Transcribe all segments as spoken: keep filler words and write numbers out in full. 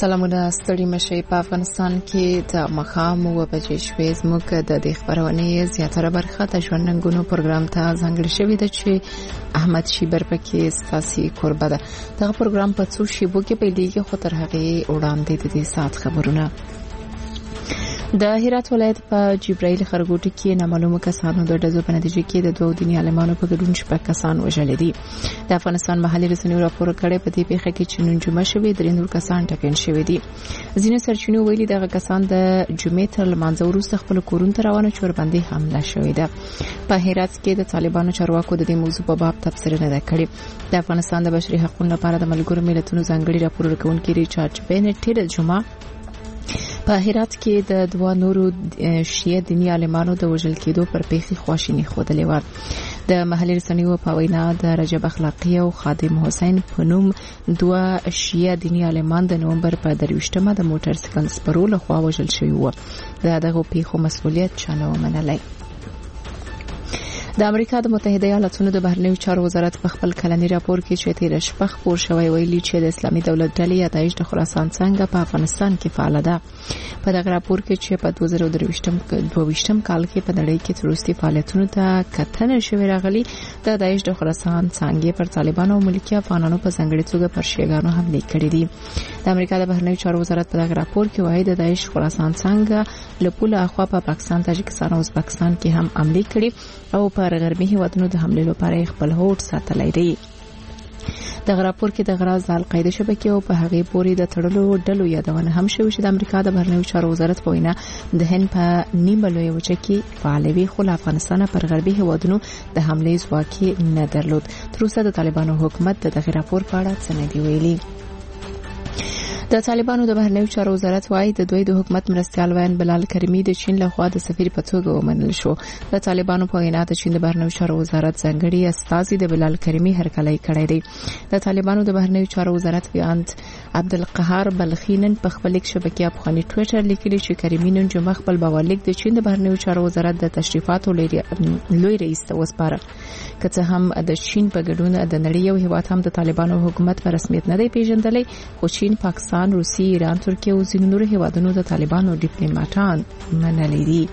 سلامونه ستړي مشي په افغانستان کې د مخام و بجې شوې زموږ د دې خبرونه زیاتره برخه د ژوند ننګونو پروګرام ته ځانګړې شوې ده چې احمد شیبر پکې ستاسي قربه ده. دا پروګرام په څو شیبو کې پیلېږي خو تر هغه وړاندې د دې سات خبرونه. د هرات ولایت په جبرائیل خرګوټي کې نامعلومه کسانو د ډزو په نتیجه کې د دوه دیني عالمانو په ګډون شپږ کسان وژل دي. د افغانستان محلي رسنیو راپور کړی په دې پیښه کې چې نن جمعه شوې درې نور کسان ټپیان شوي دي. ځینې سرچینو ویلي دغه کسان د جمعې تر لمانځه وروسته خپل کورونو ته روانه شول باندې حمله شوې ده. په هرات کې د طالبانو چارواکو د دې موضوع په باب تبصره نه کړې. د افغانستان د بشري حقوقو لپاره د ملګرو ملتونو ځانګړي راپور ورکونکي ریچارډ بینټ د جمعه په هرات کې د دوه نورو شیعه دیني عالمانو د وژل کېدو پر پیښې خواشیني خوده و. د محلي رسنیو په وینا د رجب اخلاقی او خادم حسین په نوم دوه شیعه دینی عالمان د نومبر په درویشتمه د موټر سایکل سپرو له خوا وژل شوی و. د دغه پیښو مسؤلیت چانه ومنلای. د امریکا د متحده ایالاتونو د بهرنیو چارو وزارت په خپل کلنی راپور کې چې تیر شپه خبر شوی ویلي چې د اسلامي دولت ډلې یا داعش د خراسان څنګه په افغانستان کې فعال ده. په دغه راپور کې چې په دوه زره درویشتم کال کې په نړۍ کې تروریستي فعالیتونو ته کتنه شوې راغلي د داعش د خراسان څنګه پر طالبانو او ملکی افغانانو په ځانګړي توګه پر شیعاګانو حمله کړې دي. د امریکا د بهرنیو چارو وزارت په دغه راپور کې وایي د داعش خراسان څنګه له پوله اخوا په پاکستان، تاجکستان او ازبکستان کې هم حمله کړې او په غربي هیوادونو د حمله لپاره خپل هوډ ساتلای دی. د راپور کې د غراز د القاعده شبکې او په هغه پورې د تړلو ډلو یادونه هم شوې چې د امریکا د بهرنیو چارو وزارت په وینا د هند په نیمه لوی وچه کې فعالوي خو افغانستان پر غربي هیوادونو د حمله ځواک نه درلود. تر اوسه د طالبانو حکومت د دغه راپور په اړه څه نه دی ویلي. د طالبانو د بهرنیو چارو وزارت وايي د دوی د حکومت مرستيال وین بلال کریمی د چین لخوا د سفیر په توګه ومنل شو. د طالبانو په وینا د چین د بهرنیو چارو وزارت ځانګړي استازي د بلال کریمی هرکلی کړی دی. د طالبانو د بهرنیو چارو وزارت بیان عبدالقهار بلخینن په خپل شبکې افغاني ټوئیټر لیکلی چې کریمی نن جمعه خپل باورلیک د چین د بهرنیو چارو وزارت د تشریفاتو لوی رئیس ته وسپاره. که څه هم د چین په ګډون د نړۍ یو هیواد هم د طالبانو حکومت په رسمیت نه دی پیژندلی، خو چین، پاکستان، روسیې، ایران، ترکیه او ځینو نورو هیوادونو د طالبانو ډیپلوماټان منلي دي.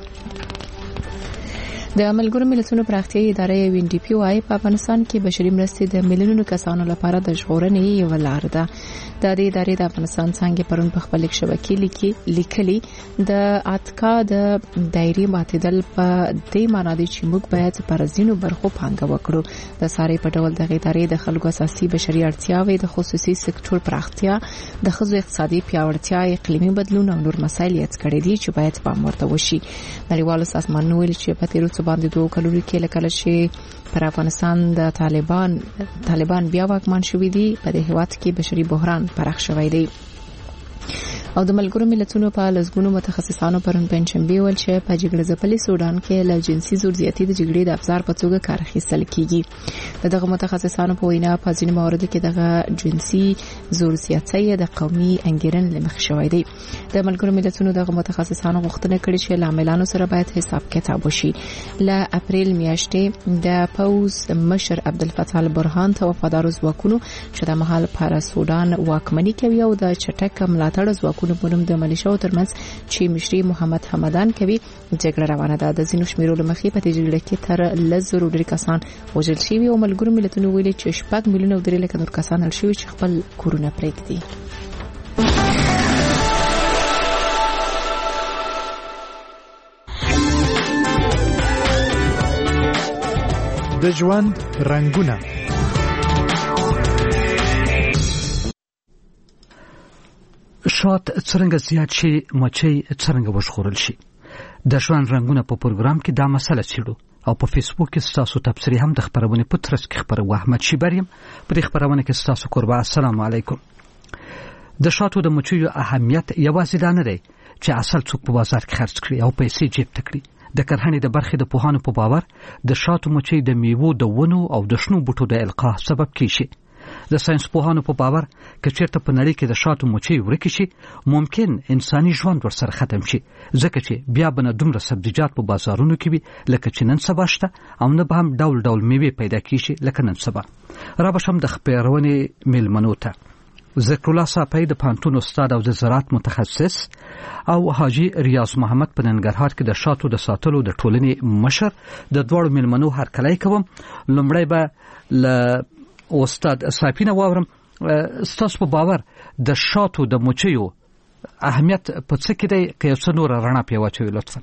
د ملګرو ملتونو پراختیايي ادارې یو ان ډي پی وايي په افغانستان کې بشري مرستې د میلیونونو کسانو لپاره د ژغورنې یو لار ده. د دې ادارې د افغانستان څنګه پرون په خپل شبکې لیکي لیکلي د اتکا د دایري ماتیدل په دې معنی دی چې موږ باید پر ځینو برخو پانګه وکړو. د ساري په ډول د ادارې د خلکو اساسي بشري اړتیاوې د خصوصي سکتور پراختیا، د ښځو اقتصادي پیاوړتیا، اقلیمي بدلون او نور مسایل یې څرګندې دي چې باید پام ورته وشي. نړیوال سازمانونه ویلي چې په تیرو باندې دوه کلونو کې لکه چې پر افغانستان د طالبان طالبان بیا واکمن شوي دي، په دې هیواد کې بشري بحران پراخ شوی دی. او د ملګرو ملتونو په لزګونو متخصصانو پرون پنځمبي ول چې په جګړه ځپلي سودان کې له جنسي زور زیاتی د جګړې د افزار په توګه کار اخیستل کیږي. دغه متخصصانو په وینا په ځینو مواردو کې دغه جنسي زور زیاتی د قومي انګیرن لمخ شوی دی. د ملګرو ملتونو دغه متخصصانو غوښتنه کړې چې لاملانو سره باید حساب کتاب وشي. ل اپریل میاشتې د پوز مشر عبدالفتاح البرهان ته وفادار ځواکونو چې د مهال پر سودان واکمني کوي او د چټک ملاتړ ځواکونو پونم د ملیشاو ترمنځ چې مشري محمد حمدان کوي جګړه روانه ده. د ځینو شمیرو لمخې په جګړه کې تر لزرو ډېر کسان وژل شوي او ملګرو ملتونو ویلي چې شپږ میلیونه او درې لکه نور کسان مړ شوي چې خپل کورونه پرېږدي. د ژوند رنگونه. شات څرنګه زیات شي، مچۍ څرنګه وژغورل شي. د ژوند رنگونه په پروګرام کې دا مسله څېړو او په فیسبوک کې ستاسو تبصرې هم د خبرونې په ترڅ کې خبرو. احمد شیبر یم په دې خبرونه کې ستاسو قربا. السلام علیکم. د شاتو د مچیو اهمیت یوازې دا نه دی چې اصل څوک په بازار کې خرڅ کړي او پیسې جیب ته کړي. د کرهڼې د برخې د پوهانو په باور د شاتو مچۍ د میوو د ونو او د شنو بوټو د القاح سبب کیږي. د ساينس پوهانو په باور که چیرته په نړۍ کې د شاتو مچۍ ورکې شي، ممکن انساني ژوند ورسره ختم شي، ځکه چې بیا به نه دومره سبزیجات په بازارونو کې وي لکه چې نن سبا شته، او نه به هم ډول ډول میوې پیدا کیږي لکه نن سبا. را به شم د خپرونې میلمنو ته. ذکر الله صافی د پانتون استاد او د زراعت متخصص او حاجی ریاض محمد په ننګرهار کې د شاتو د ساتلو د ټولنې مشر د دوړو ملمنو هرکلی کوم. لومړی به ل استاد صافی نه واورم ستاسو په باور د شاتو د مچیو اهمیت په څه کې دی که یو څه نور رڼا پې واچوي لطفا.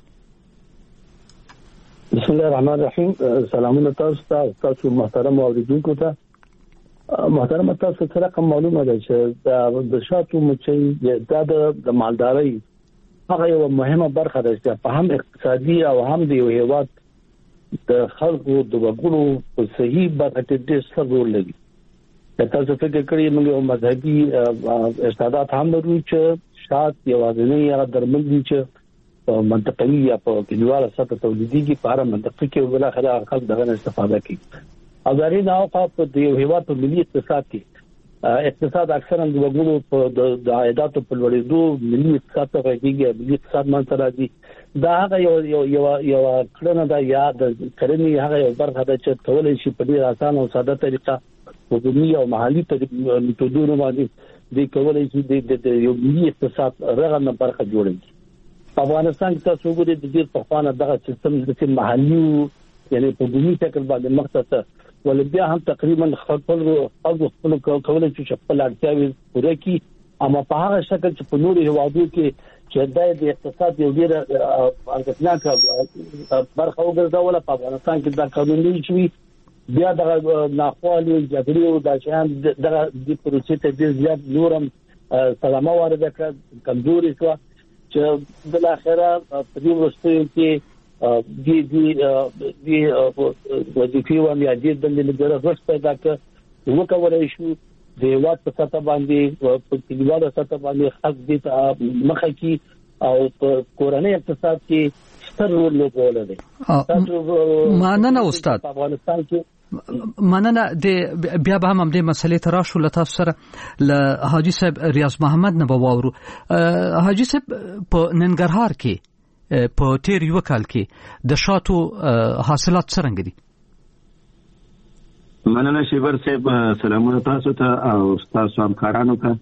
بسم الله الرحمن الرحیم. سلامونه تاسو ته تاسو محترم اوریدونکو ته. محترم تاسو سره کوم معلومه ده چې د شاتو مچۍ د مالدارۍ هغه یو مهمه برخه ده چې په هم اقتصادي او هم د یو هیواد د خلکو د وګړو په صحیح برخه کې ډېر ستر رول لري. تاسو فکر کړئ موږ یو مذهبي ارشادات هم لرو چې شات یوازینی هغه درمل دي چې منطقوي یا په کلیواله سطح تولیدېږي په هره منطقه کې بل اخر خلک دغه استفاده کوي. او داري نه او په یو هیواد په ملي اقتصاد کې اقتصاد اکثرا د وګړو په د عایداتو په لوړېدو ملي اقتصاد ته راځي. ملي اقتصاد منځ راځي. دا هغه یو یو یو یو کړنه ده یا د کرنې هغه یو برخه ده چې کولای شي په ډېر اسانه او ساده طریقه حکومي او محلي میتودونو باندې د کولای شي د یو ملي اقتصاد رغنده برخه جوړوي. په افغانستان کې تاسو وګورئ د دې په خوانه دغه سیستم د محلي یعنی په حکومي شکل باندې مختص ول بیا هم تقریبا خپل او خپل کولای شي خپل اړتیاوې پوره کړي. اما په هغه شکل چې په نورو هیوادو کې چې د اقتصاد یو ډېر ارزښتناک برخه وګرځوله په افغانستان کې دا قانون نه شوی. بیا د ناخوالي جګړې او د شان دغه د پروسې ته ډېر زیات نورم سلامه وارده کړ کمزوري شو چې بل اخره په دې وروستیو کې دی دی دی وظیفي و یا د دندې لپاره پیدا کړ. وکولای شو د هیواد په سطح باندې په کلیواله سطح باندې خاص دي مخه کی او په کورنۍ اقتصاد کې ستر رول لوبولی. مننه استاد. په افغانستان کې مننه د بیا به هم د مسلې ته راشو له تاسو سره له حاجی صاحب ریاض محمد نه به واورو. حاجی صاحب په ننګرهار کې په تیر یو کال کې د شاتو حاصلات څنګه دي؟ مننه شیبر صاحب. سلامونه تاسو ته او تاسو همکارانو ته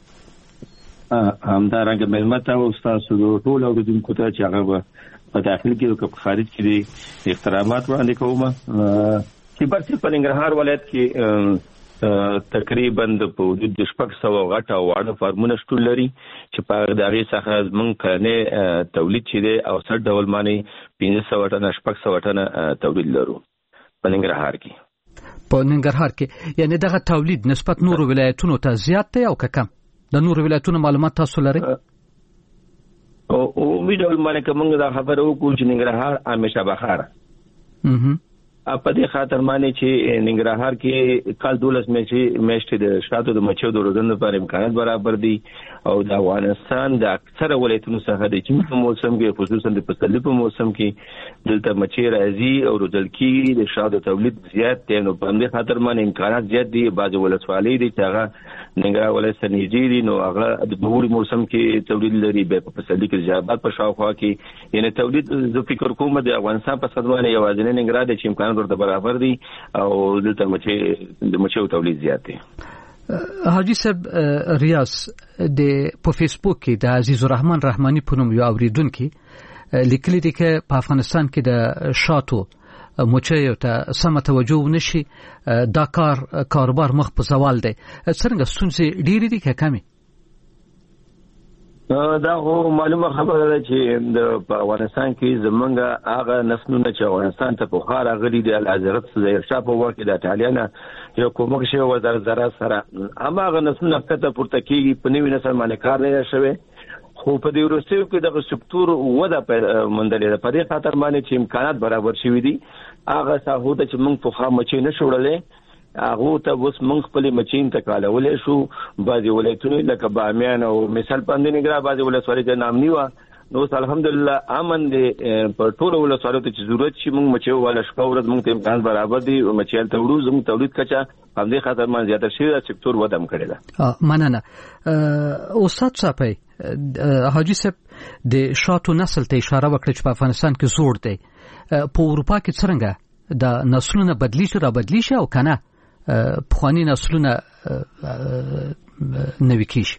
همدارنګه ملمت او تاسو ټول اوریدونکو ته چې هغه په داخل کې او په خارج کې دي احترامات وړاندې کوم. شیبر صاحب په ننګرهار ولایت کې تقریبا د په حدود د شپږ سوه غټه او واړه فارمونه شتون لري چې په هغې څخه زموږ کلنی تولید چې دی او څه ډول باندې پنځه سوه ټنه شپږ سوه ټنه تولید لرو په ننګرهار کې. په ننګرهار کې یعنی دغه تولید نسبت نورو ولایتونو ته زیات دی او که کم؟ د نورو ولایتونو معلومات تاسو لرئ؟ او ومې ډول باندې که موږ دا خبره وکړو چې ننګرهار همیشه بخاره په دې خاطر باندې چې ننګرهار کې کال دولس میاشتې د شاتو د مچیو د روزنې لپاره امکانات برابر دي او د افغانستان د اکثره ولایتونو څخه د ژمي په موسم کې خصوصا د پسرلي په موسم کې دلته مچۍ راځي او روزل کېږي. د شاتو تولید زیات دی نو په همدې خاطر باندې امکانات زیات دي. بعضې ولسوالۍ دي چې هغه ننګرهار ولایت سره نږدې دي نو هغه د اوړي موسم کې تولید لري. بیا په پسرلي کې د جلال په شاوخوا کې یعنې تولید زه فکر کوم د افغانستان په سطح باندې یوازینی ننګرهار دی چې امکانات ورته برابر دي او دلته مچۍ د مچیو تولید زیات دی. حاجی صاحب ریاض د په فیسبوک کې د عزیز الرحمن رحمانی په نوم یو اوریدونکي لیکلي دي چې په افغانستان کې د شاتو مچیو ته سمه توجه ونشي دا کار کاروبار مخ په زوال دی. څنګه ستونزې ډېرې دي که کمې؟ دا خو معلومه خبره ده چې د په افغانستان کې زمونږ هغه نسلونه چې افغانستان ته پخوا راغلي دي الحضرت ظاهرشاه په وخت کې د اټالیا یو کومک شوی و د زراعت سره هماغه نسلونه ښکته پورته کېږي په نوي نسل باندې کار نه دی شوی خو په دې وروستیو کې دغه سکتور وده موندلې ده. په دې خاطر باندې چې امکانات برابر شوي دي هغه ساحو ته چې موږ پخوا مچۍ نه شو وړلی هغه ته اوس موږ خپل مچۍ انتقالولی شو. بعضې ولایتونه لکه بامیان او مثال باندې ننګرهار بعضې ولسوالۍ ته نامني وه نو اوس الحمدلله امن دی. په ټولو ولسوالیو ته چې ضرورت شي موږ مچۍ وواله شپه ورځ موږ ته امکانات برابر دي مچۍ هلته وړو. زموږ تولید کچه همدې خاطر باندې زیاته شوې ده سکتور وده هم کړې ده. مننه. استاد صاحب حاجی صاحب د شاتو نسل ته اشاره وکړه چې په افغانستان کې زوړ دی. په اروپا کې څرنګه د نسلونه بدلی شي را بدلی شي او کنه پخوانی نسلونه نوي کیږي.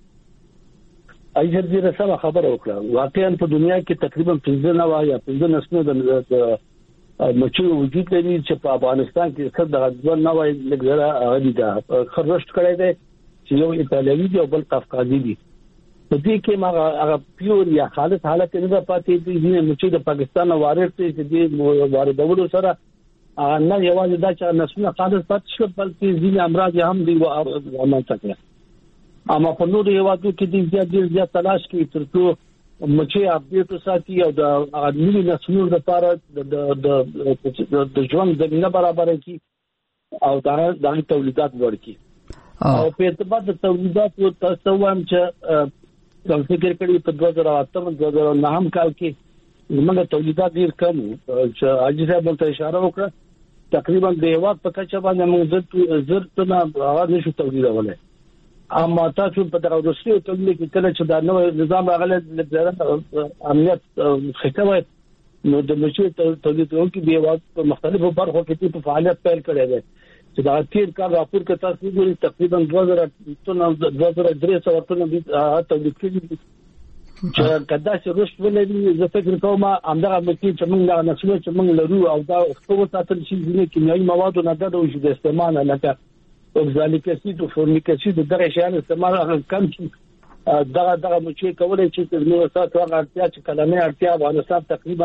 اجازه دې سره خبره وکړه. واقعا په دنیا کې تقریبا پنځه نوع یا پنځه نسلونه د مچو وجود لري چې په افغانستان کې څه د ځوان نوع لګره غلي ده خرشت کړی دی چې یو ایتالوي دی او بل قفقازي دی. په دې کې ما هغه پیور یا خالص حالت نه پاتې دي چې مچو د پاکستان وارد دي چې د واردولو سره نه یوازې دا چې نسلونه خالص پاتې شو بلکې ځینې امراض هم دي عمل تکړه. اما په نورو هیوادو کې د زیات ډیر زیات تلاش کوي ترڅو مچي اپډیټ وساتي او د غوړي نسلونو لپاره د د د ژوند زمينه برابر کړي او دا د تولیدات ورکړي. او په اعتبار د تولیدات او تاسو وایم چې څنګه فکر کړی په دوه زره اته دوه زره نهم کال کې موږ تولیدات ډیر کم چې اجي صاحب ته اشاره وکړه تقریبا د هیواد په کچه باندې موږ زر ټنه هغه نشو تولیدولای. اما تاسو په دغه روسي تولید کې کله چې دا نوې نظام راغلی د امنیت خطوه نو د مشي تولیدونکو د هیواد په مختلفو برخو کې په فعالیت پیل کړی دی چې دا تیر کال راپور کې تاسو ګورئ تقریبا دوه زره ټنه دوه زره درې سوه ټنه تولید کړي چې کدا چې رښت ولري زه فکر کوم همدغه مکي چې موږ نه نسلو چې موږ لرو او دا خو ساتل شي چې کیمیاوي مواد نه د وجود استعمال نه لکه اوکزالیک اسید او فورمیک اسید دغه شیان استعمال کم شي دغه دغه مچې کولای چې نو تاسو هغه اړتیا چې کلمه اړتیا افغانستان تقریبا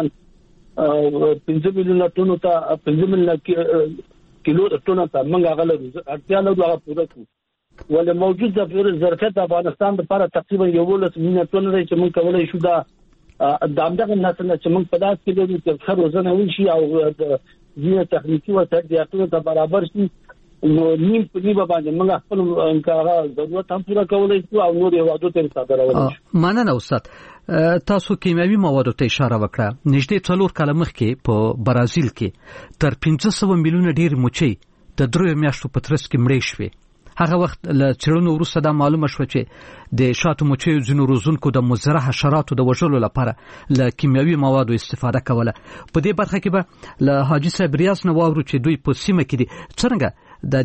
پنځه میلیونه ټنو ته پنځه میلیونه کیلو ټنو ته موږ هغه اړتیا له هغه پوره کوو ولې موجود د فیر ظرفیت افغانستان لپاره تقریبا یو لس میلیونه ټنو دی چې موږ کولای شو دا د همدغه نسل چې موږ په داس کې د خر روزنه وشي او د ځینې تخنیکی وسایل ته برابر شي نو نیم په نیمه باندې موږ خپل انکارا ضرورت هم پوره کولای شو او نور هیوادو ته صادرول شو. مننه استاد. تاسو کیمیاوي موادو ته اشاره وکړه. نږدې څلور کاله مخکې په برازیل کې تر پنځه سوه میلیونه ډیر مچۍ د درې میاشتو په ترڅ کې مړې شوې. هغه وخت له څېړنو وروسته دا معلومه شوه چې د شاتو مچیو ځینو روزونکو د مضره حشراتو د وژلو لپاره له کیمیاوي موادو استفاده کوله. په دې برخه کې به له حاجي صاحب ریاض نه واورو چې دوی په سیمه کې دي څنګه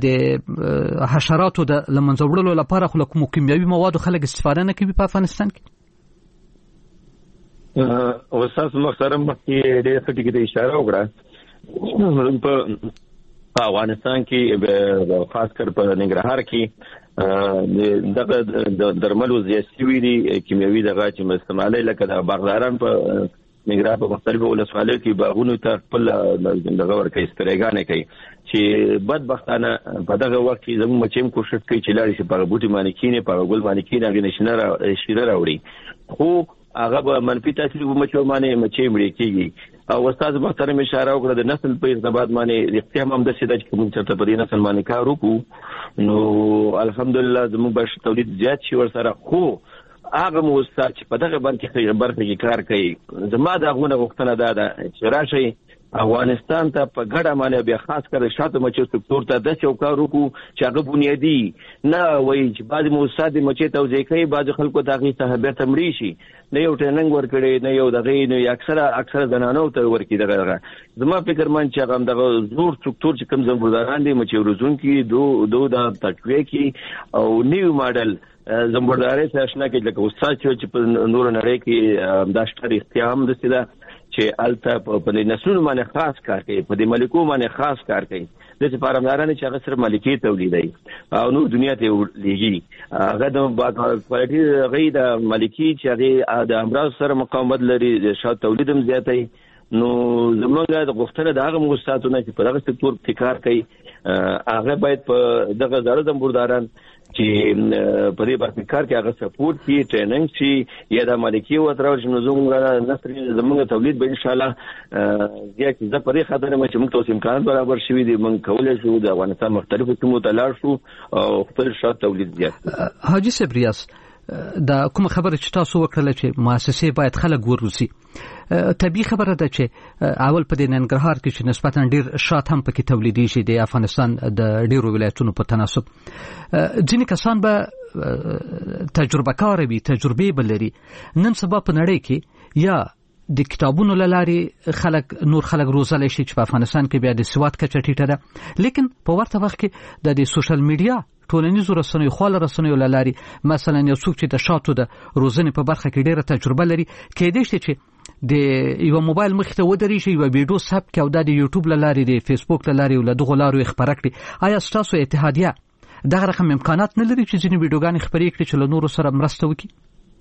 د حشراتو د لمنځه وړلو لپاره خو کوم کیمیاوي موادو خلک استفاده نه کوي په افغانستان کې. او تاسو محترم کې ډېر څه ټکی ته اشاره وکړه. په افغانستان کې خاص کر په ننګرهار کې دغه درملو زیاتې وی دي کیمیاوي دغه چې استعمالي لکه د باغداران په ننګرهار په مختلفو ولسوالیو کې باغونو ته خپل دغه ورکې استریګانې کوي چې بدبختانه په دغه وخت کې زموږ مچیم کوشش کوي چې لاړ شي په بوټي باندې کینې په ګل باندې کینې هغه نشنه شیره راوړي خو هغه به منفي تاثیر په مچو باندې مچې مړې کیږي. او استاد محترم اشاره وکړه د نسل په ارتباط باندې اختیار هم د سیده چې موږ چرته په دې نسل باندې کار وکړو نو الحمدلله زموږ بش تولید زیات شي ورسره. خو هغه مو استاد چې په دغه باندې برخه کې کار کوي زما د غوونه غوښتنه ده چې راشي افغانستان ته په ګډه باندې بیا خاص کر شاته مچو سکتور ته د چوکار وکړو چې هغه بنیادی نه وایي چې بعض موساد مچې توځي کوي بعض خلکو ته هغه ته به تمرې شي نه یو ټریننګ ورکړي نه یو دغه نه اکثره اکثره زنانو ته ورکړي دغه زما فکر من چې هغه دغه زور سکتور چې کوم زموږداران دي مچې روزون کې دو دو د تقوی کې او نیو ماډل زموږداري سره آشنا کې لکه استاد چې په نور نړۍ کې د اشتر اختیام د سیده چې الته په نسلونو باندې خاص کار کوي په دې ملکو باندې خاص کار کوي د فارمدارانو چې هغه سره ملکی تولیدي او نو دنیا ته لېږي هغه د کوالټي غي د ملکی چې هغه د امراض سره مقاومت لري د شات تولیدم زیاتای نو زموږ د غوښتنه د هغه مؤسساتونو چې په دغه سکتور کې کار کوي هغه باید په دغه زړه زموږداران چې په دې باندې کار کې هغه سپورټ کی ټریننګ شي یا د مالکی او تر ورځې نو زموږ نسل زموږ تولید به ان شاء الله زیات د پرې خاطر مې چې موږ توسیم امکانات برابر شوي دي موږ کولای شو د افغانستان مختلفو سیمو ته لاړ شو او خپل شات تولید زیات. حاجي صاحب ریاض دا کوم خبره چې تاسو وکړه چې مؤسسې باید خلک وروزي طبيعي خبره ده چې اول په د ننګرهار کې چې نسبتاً ډیر شات هم پکې تولیدي شي د افغانستان د ډیرو ولایتونو په تناسب ځینې کسان به تجربه کار وي تجربه بلري نن سبا په نړۍ کې یا د کتابونو لاري خلک نور خلک روزل شي چې په افغانستان کې بیا د سواد کچه ټیټه ده لیکن په ورته وخت کې د سوشل میډیا ټولنیزو رسنیو خو له رسنیو لاري مثلا یو څوک چې د شاتو د روزنې په برخه کې ډیره تجربه لري کېدای شي چې د یو موبایل مخ ته ودرې شي یو ویډیو ثبت کړي او د یوټیوب لاري د فیسبوک لاري او له دغه لارو خبره کړي آیا تاسو اتحادیه دغه رقم امکانات نه لري چې ځینې ویډیوګانې خبرې کړي چې له نورو سره مرسته وکړي؟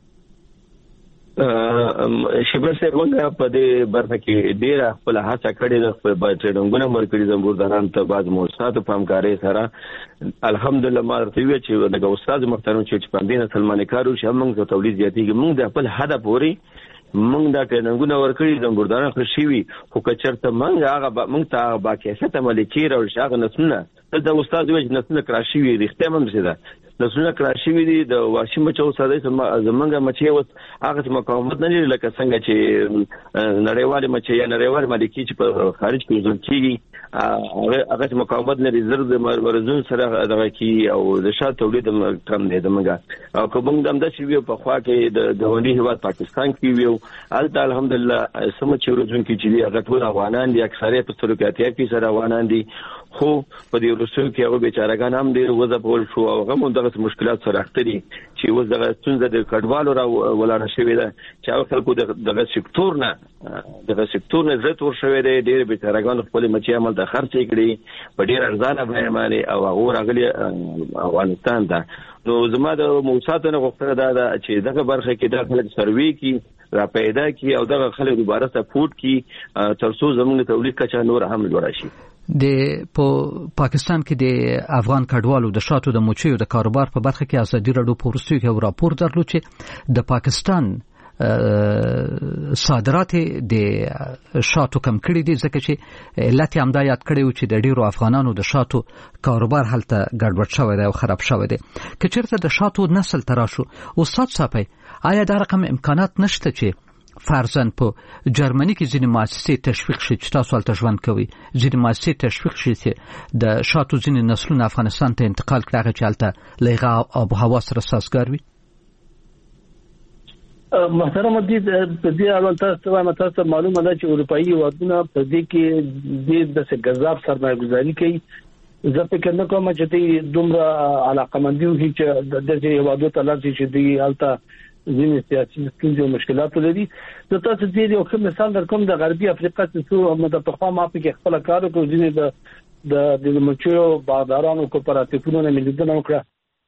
شبر صاحب موږ په دې برخه کې ډیره خپل هڅه کړې ده، خپل ټریډنګونه مرکړي زمبورداران ته بعض موسساتو په همکارۍ سره الحمدلله ما ورته ویل چې دغه استاد محترم چې پاندینه سلمان کارو چې موږ ته تولید زیاتېږي موږ د خپل هدف پوري موږ دا ټریډنګونه ورکړي زمبورداران خوشي وي خو کچرته موږ هغه موږ ته باکیفیت عملي کړو او شاغ نسونه د استاد وجه نسونه کراشي وي رښتیا هم څه ده نسونه کراشي وي د واشي مچو ساده زمونږ مچي اوس هغه مقاومت نه لري لکه څنګه چې نړیوال مچي یا نړیوال مالکی چې په خارج کې ځل کیږي هغه مقاومت لري زر د مرزون سره دغه کی او د شات تولید کم دی دمګه او کوم دم د شی په خوا کې د دولي هیواد پاکستان کې ویو الته الحمدلله سم چې ورځون کې چې هغه ټول افغانان دي اکثریت په سلوکیاتي کې سره افغانان دي خو په دې ورسو کې هغه بیچارهګان هم ډیر وځپول شو او هغه دغه مشکلات سره اختري چې اوس دغه څنګه د کډوالو را ولاړ شوی ده چې هغه خلکو دغه سکتور نه دغه سکتور نه زړه تور شوی دی ډیر بیچارهګان خپل مچي عمل د خرچ کړي په ډیر ارزانه بیه باندې او هغه راغلي افغانستان ته نو زما د موسساتو نه غوښتنه ده چې دغه برخه کې د خلک سروي کې را پیدا کی او دغه خلک دوباره سپورټ کی ترڅو زموږ تولید کچا نور هم لوړ شي. د په پاکستان کې د افغان کډوالو د شاتو د موچیو د کاروبار په برخه کې ازادي راډیو په ورستیو کې راپور درلود چې د پاکستان صادرات د شاتو کم کړي دي ځکه چې علت هم دا یاد کړی و چې د ډیرو افغانانو د شاتو کاروبار هلته ګډوډ شوی دی او خراب شوی دی. که چېرته د شاتو نسل تراشو استاد صاحب آیا دا رقم امکانات نشته چې فرضاً په جرمني کې ځینې مؤسسې تشویق شي چې تاسو هلته ژوند کوئ ځینې مؤسسې تشویق شي چې د شاتو ځینې نسلونه افغانستان ته انتقال کړي هغه چې هلته له هغه آب و هوا سره سازګار وي؟ محترم دي په دې اړه تاسو وایم تاسو معلومه ده چې اروپאי هیوادونه په دې کې د داسې غذاب سرمایه‌ګذاري کوي. زه فکر نه کوم چې دوی دومره علاقمندي وکړي چې د دې هیوادو ته لاړ شي چې دوی هلته ځینې سیاسي ستونزې او مشکلات لري. د تاسو دې یو ښه مثال درکوم د غربي افریقا څخه موږ د پخوا ما په کې خپل کار وکړو ځینې د د مچو بازارانو کوپراتیفونو نه ملیدنه وکړه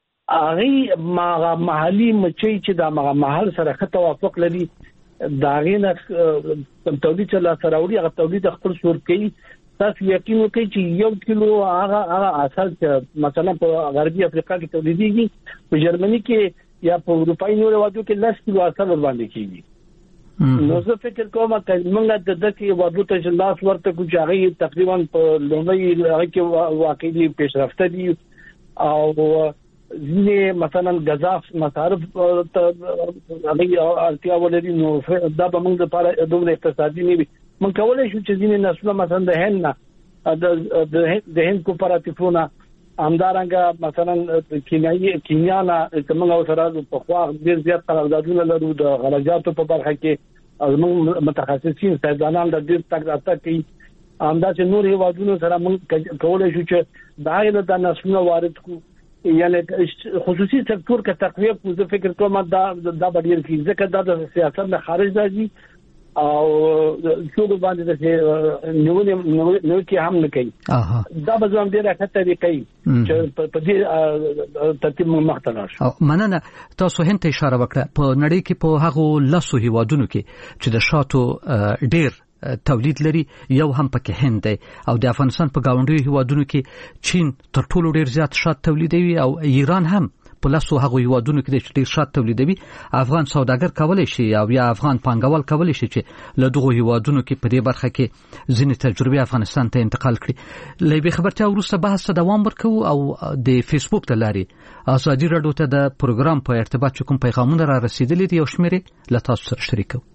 هغه محلي مچي چې د هغه محل سره ښه توافق لري دا غینه تولید لا سره وړي هغه تولید خپل شور کوي. تاسو یقین وکړئ چې یو کیلو هغه هغه اصل چې مثلا په غربي افریقا کې تولیدېږي په جرمني کې یا په اروپאי نور وادو کې لاس کیلو اثر ور باندې کیږي. نو زه فکر کوم چې موږ د دغه وادو ته چې لاس ورته کوو چې هغه تقریبا په لومړی هغه کې واقعي پیشرفته دي او ځینې مثلا غذاف مصارف ته هغه اړتیا ولري نو دا به موږ لپاره دومره اقتصادي نه وي. موږ کولای شو چې ځینې نسلونه مثلا د هند نه د هند کوپراتیفونه همدارنګه مثلا کیمیاوي کیمیانا کومه سره په خوا ډیر زیات قراردادونه لرو د غلجاتو په برخه کې موږ متخصصین سیدانان د ډیر تک راته کوي همداسې نور هیوادونو سره موږ کولای شو چې دا یې د نسلونو وارد کو یعنی خصوصي سکتور کې تقویه کو زه فکر کوم دا دا ډیر کی ځکه دا د سیاست نه خارج راځي او څو باندې د نو نو کې هم نه کوي دا به زم ډیره خطرې کوي چې په دې ترتیب مختلف شو. مننه تاسو هند ته اشاره وکړه په نړۍ کې په هغه لاسو هیوادونو کې چې د شاتو ډیر تولید لري یو هم پکې هند دی او د افغانستان په گاونډیو هیوادونو کې چین تر ټولو ډیر زیات شات تولیدوي او ایران هم په لاسو هغه هیوادونو کې د ډیر شات تولیدوي. افغان سوداګر کولای شي او یا افغان پانګوال کولای شي چې له دغه هیوادونو کې په دې برخه کې ځینې تجربې افغانستان ته انتقال کړي. لې به خبرته وروسته بحث دوام ورکوو او د فیسبوک ته لاري ازادي راډیو ته د پروګرام په ارتباط کوم پیغامونه را رسیدلي دي او شمیرې له تاسو سره شریکو.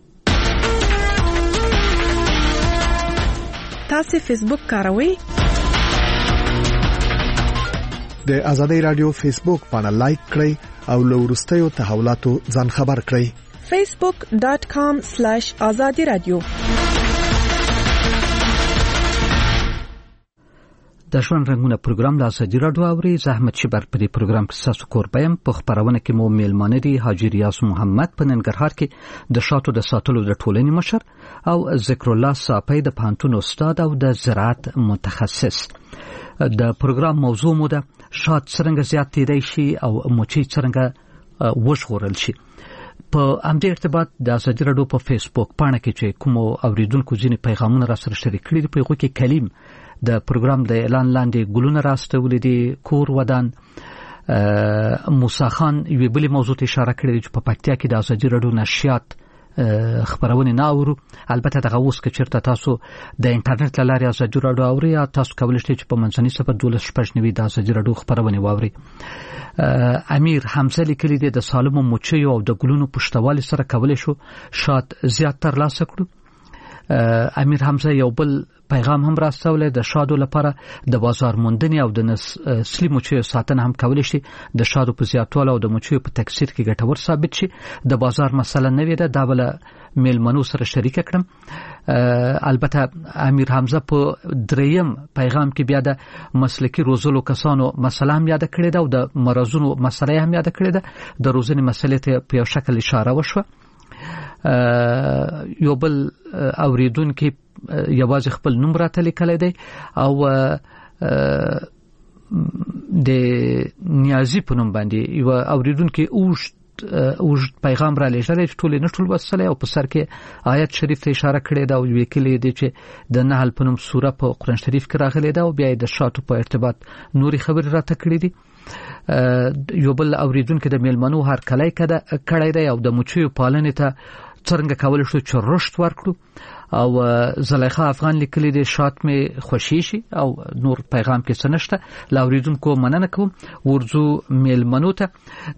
تاسو فیسبوک کاروئ؟ د ازادي رادیو فیسبوک باندې لایک کړئ او له وروستیو تحولاتو ځان خبر کړئ. facebook dot com slash azadi radio. د ژوند رنگونه پروګرام لا سجی راډیو اوري زحمت شبر په دې پروګرام کې تاسو کوربایم په خبرونه کې مو میلمانه دي حاجی ریاض محمد په ننګرهار کې د شاتو د ساتلو د ټولنې مشر او ذکر الله صافی د پانتون استاد او د زراعت متخصص. د پروګرام موضوع مو ده شات څنګه زیات تیری شي او موچي څنګه وژغورل شي. په همدې ارتباط د سجی راډیو په فیسبوک باندې کې چې کوم اوریدونکو ځینې پیغامونه را سره شریک کړي په هغه کې کلیم د پروګرام د اعلان لاندې ګلونه راستولې دي کور ودان. موسی خان یو بل موضوع ته اشاره کړې چې په پکتیا کې د سجی راډیو نشریات خبرونه نه اورو. البته دغه اوس کې چیرته تاسو د انټرنیټ لارې سجی راډیو اوري یا تاسو کولی شئ چې په منځني صفحه دولس شپږ نوي د سجی راډیو خبرونه واوري. امیر حمزه لیکلی دی د سالمو موچیو او د ګلونو پښتوالي سره کولی شو شات زیات تر لاسه کړو. امیر حمزه یو بل پیغام هم راستوله د شادو لپاره د بازار موندنې او د نسلي موچیو ساتنه هم کولی شي د شادو په زیاتوالي او د موچیو په تکثیر کې ګټور ثابت شي. د بازار مسله نه وي ده دا بل میلمنو سره شریک کړم. البته امیر حمزه په دریم پیغام کې بیا د مسلکی روزلو کسانو مسله هم یاد کړې ده او د مرزونو مسله هم یاد کړې ده. د روزنې مسلې ته په یو شکل اشاره وشوه. یو بل اوریدونکو یوازې خپل نوم راته لیکلی دی او د نیازی په نوم باندې یو اوریدونکو اوږد اوږد پیغام را لېږلی چې ټول نه ټول وسله او په سر کې آیت شریف ته اشاره کړې ده او لیکلی دی چې د نحل په نوم سوره په قرآن شریف کې راغلی ده او بیا د شاتو په ارتباط نوري خبرې راته کړې دي. یو بل اوریدونکو د میلمنو هر کلی کړی دی او د موچیو پالنې ته څنګه کولی شو چې رشد ورکړو. او زلیخا افغان لیکلی دی شات می خوشی شي او نور پیغام کې څه نشته. لا اوریدونکو مننه کوم. ورځو میلمنو ته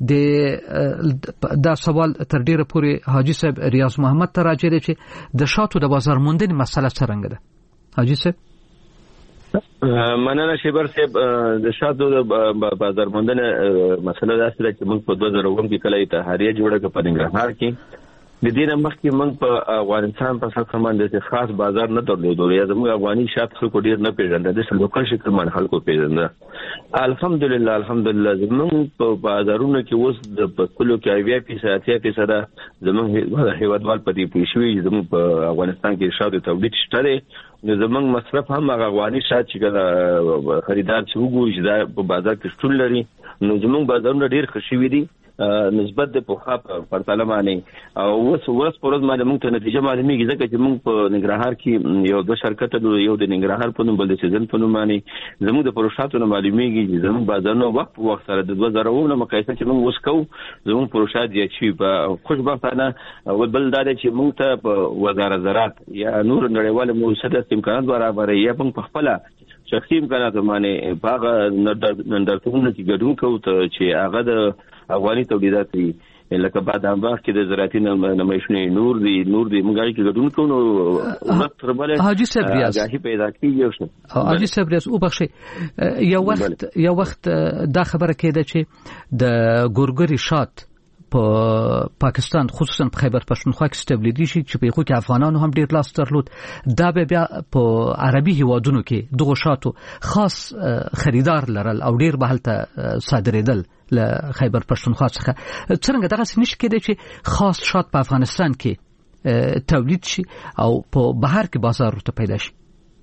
د دا سوال تر ډیره پورې حاجی صاحب ریاض محمد ته راځي چې د شاتو د بازار موندنې مسله څنګه ده. حاجی صاحب مننه شیبر صاحب. د شاتو د بازار موندنې مسله دا چې موږ په دوه زره اووه کې کله اتحادیه جوړه کړه په ننګرهار کې. د دې نه مخکې موږ په افغانستان په سر باندې خاص بازار نه درلودو یا زموږ افغاني شات خلکو ډیر نه پیژندل د لوکل شکل باندې خلکو پیژندل. الحمدلله الحمدلله زموږ په بازارونو کې اوس د پکلو کې اویا فیصد اتیا فیصد زموږ هیوادوال په دې پېښوي زموږ په افغانستان کې شات تولید شته دی. نو زموږ مصرف هم هغه افغاني شات چې کله خریدار چې وګوري چې دا په بازار کې شتون لري نو زموږ بازارونه ډیر خوشي دي نسبت د پوخا په پرتله باندې. او اوس اوس په ورځ باندې موږ ته نتیجه معلومیږي ځکه چې موږ په ننګرهار کې یو دوه شرکت یو د ننګرهار په نوم بل د سیزن په نوم باندې زموږ د پروشاتو نه معلومیږي چې زموږ بازارونه وخت په وخت سره د دوه زره اووه نه مقایسه چې موږ اوس کوو زموږ پروشات زیات شوي. په خوشبختانه بل دا دی چې موږ ته په وزارت زراعت یا نور نړیوال موسسات امکانات برابروي یا په خپله شخصي امکانات باندې باغ نندرتونونه کې ګډون کوو چې هغه د افغاني تولیدات دي لکه بعد هم باغ کې د زراعتي نمایشونه نور دي نور دي موږ کې ګډون کوو نو وخت ربله حاجی صاحب ریاض پیدا کیږي. حاجی صاحب ریاض او بخشي یو وخت یو وخت دا خبره کېده چې د ګورګری شات په پاکستان خصوصا په خیبر پښتونخوا کې ستبلیدي شي چې په یو کې افغانانو هم ډیر لاس درلود. دا به بیا په عربي هیوادونو کې دغه شاتو خاص خریدار لرل او ډیر به هلته صادریدل له خیبر پښتونخوا څخه. څنګه دغه څه نشي کېدای چې خاص شات په افغانستان کې تولید شي او په بهر کې بازار ته پیدا شي.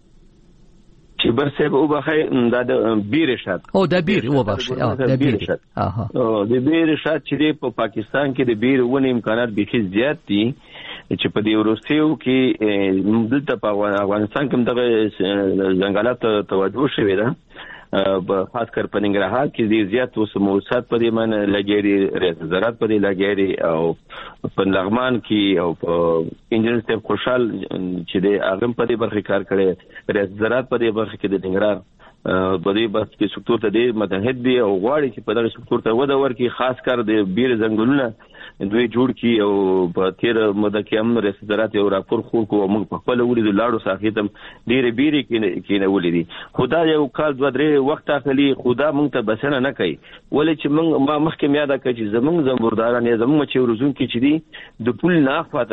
چې بر صاحب او بخې دا د بیر شات او د بیر او بخې او د بیر شات اها او د بیر شات چې په پاکستان کې د بیر ونې امکانات به زیات دي چې په دې وروستیو کې دلته په افغانستان کې دغه ځنګلات توجه شوی ده په خاص کر په ننګرهار کې ډیر زیات وسموسات په دې باندې لګېري ریاست زراعت په دې لګېري او په لغمان کې او په انجنیر صاحب خوشحال چې د اغم په دې برخه کار کړي ریاست زراعت په دې برخه کې د ننګرهار په دې بس کې سکتور ته دې متحد دي او غواړي چې په دغه سکتور ته وده ورکړي خاص کر د بیر ځنګلونه دوی جوړ کی او په تیر مده کې هم ریاست زراعت یو راپور خور کو موږ په خپل وړي د لاړو ساحې تم ډېر بیرې کې کې نه ولې خدا یو کال دوه درې وخت اخلي خدا موږ ته بسنه نه کوي ولې چې موږ ما مخکې یاد کړ چې زمونږ زمورداران یا زمونږ چې ورزون کې چې دي د پول نه افاده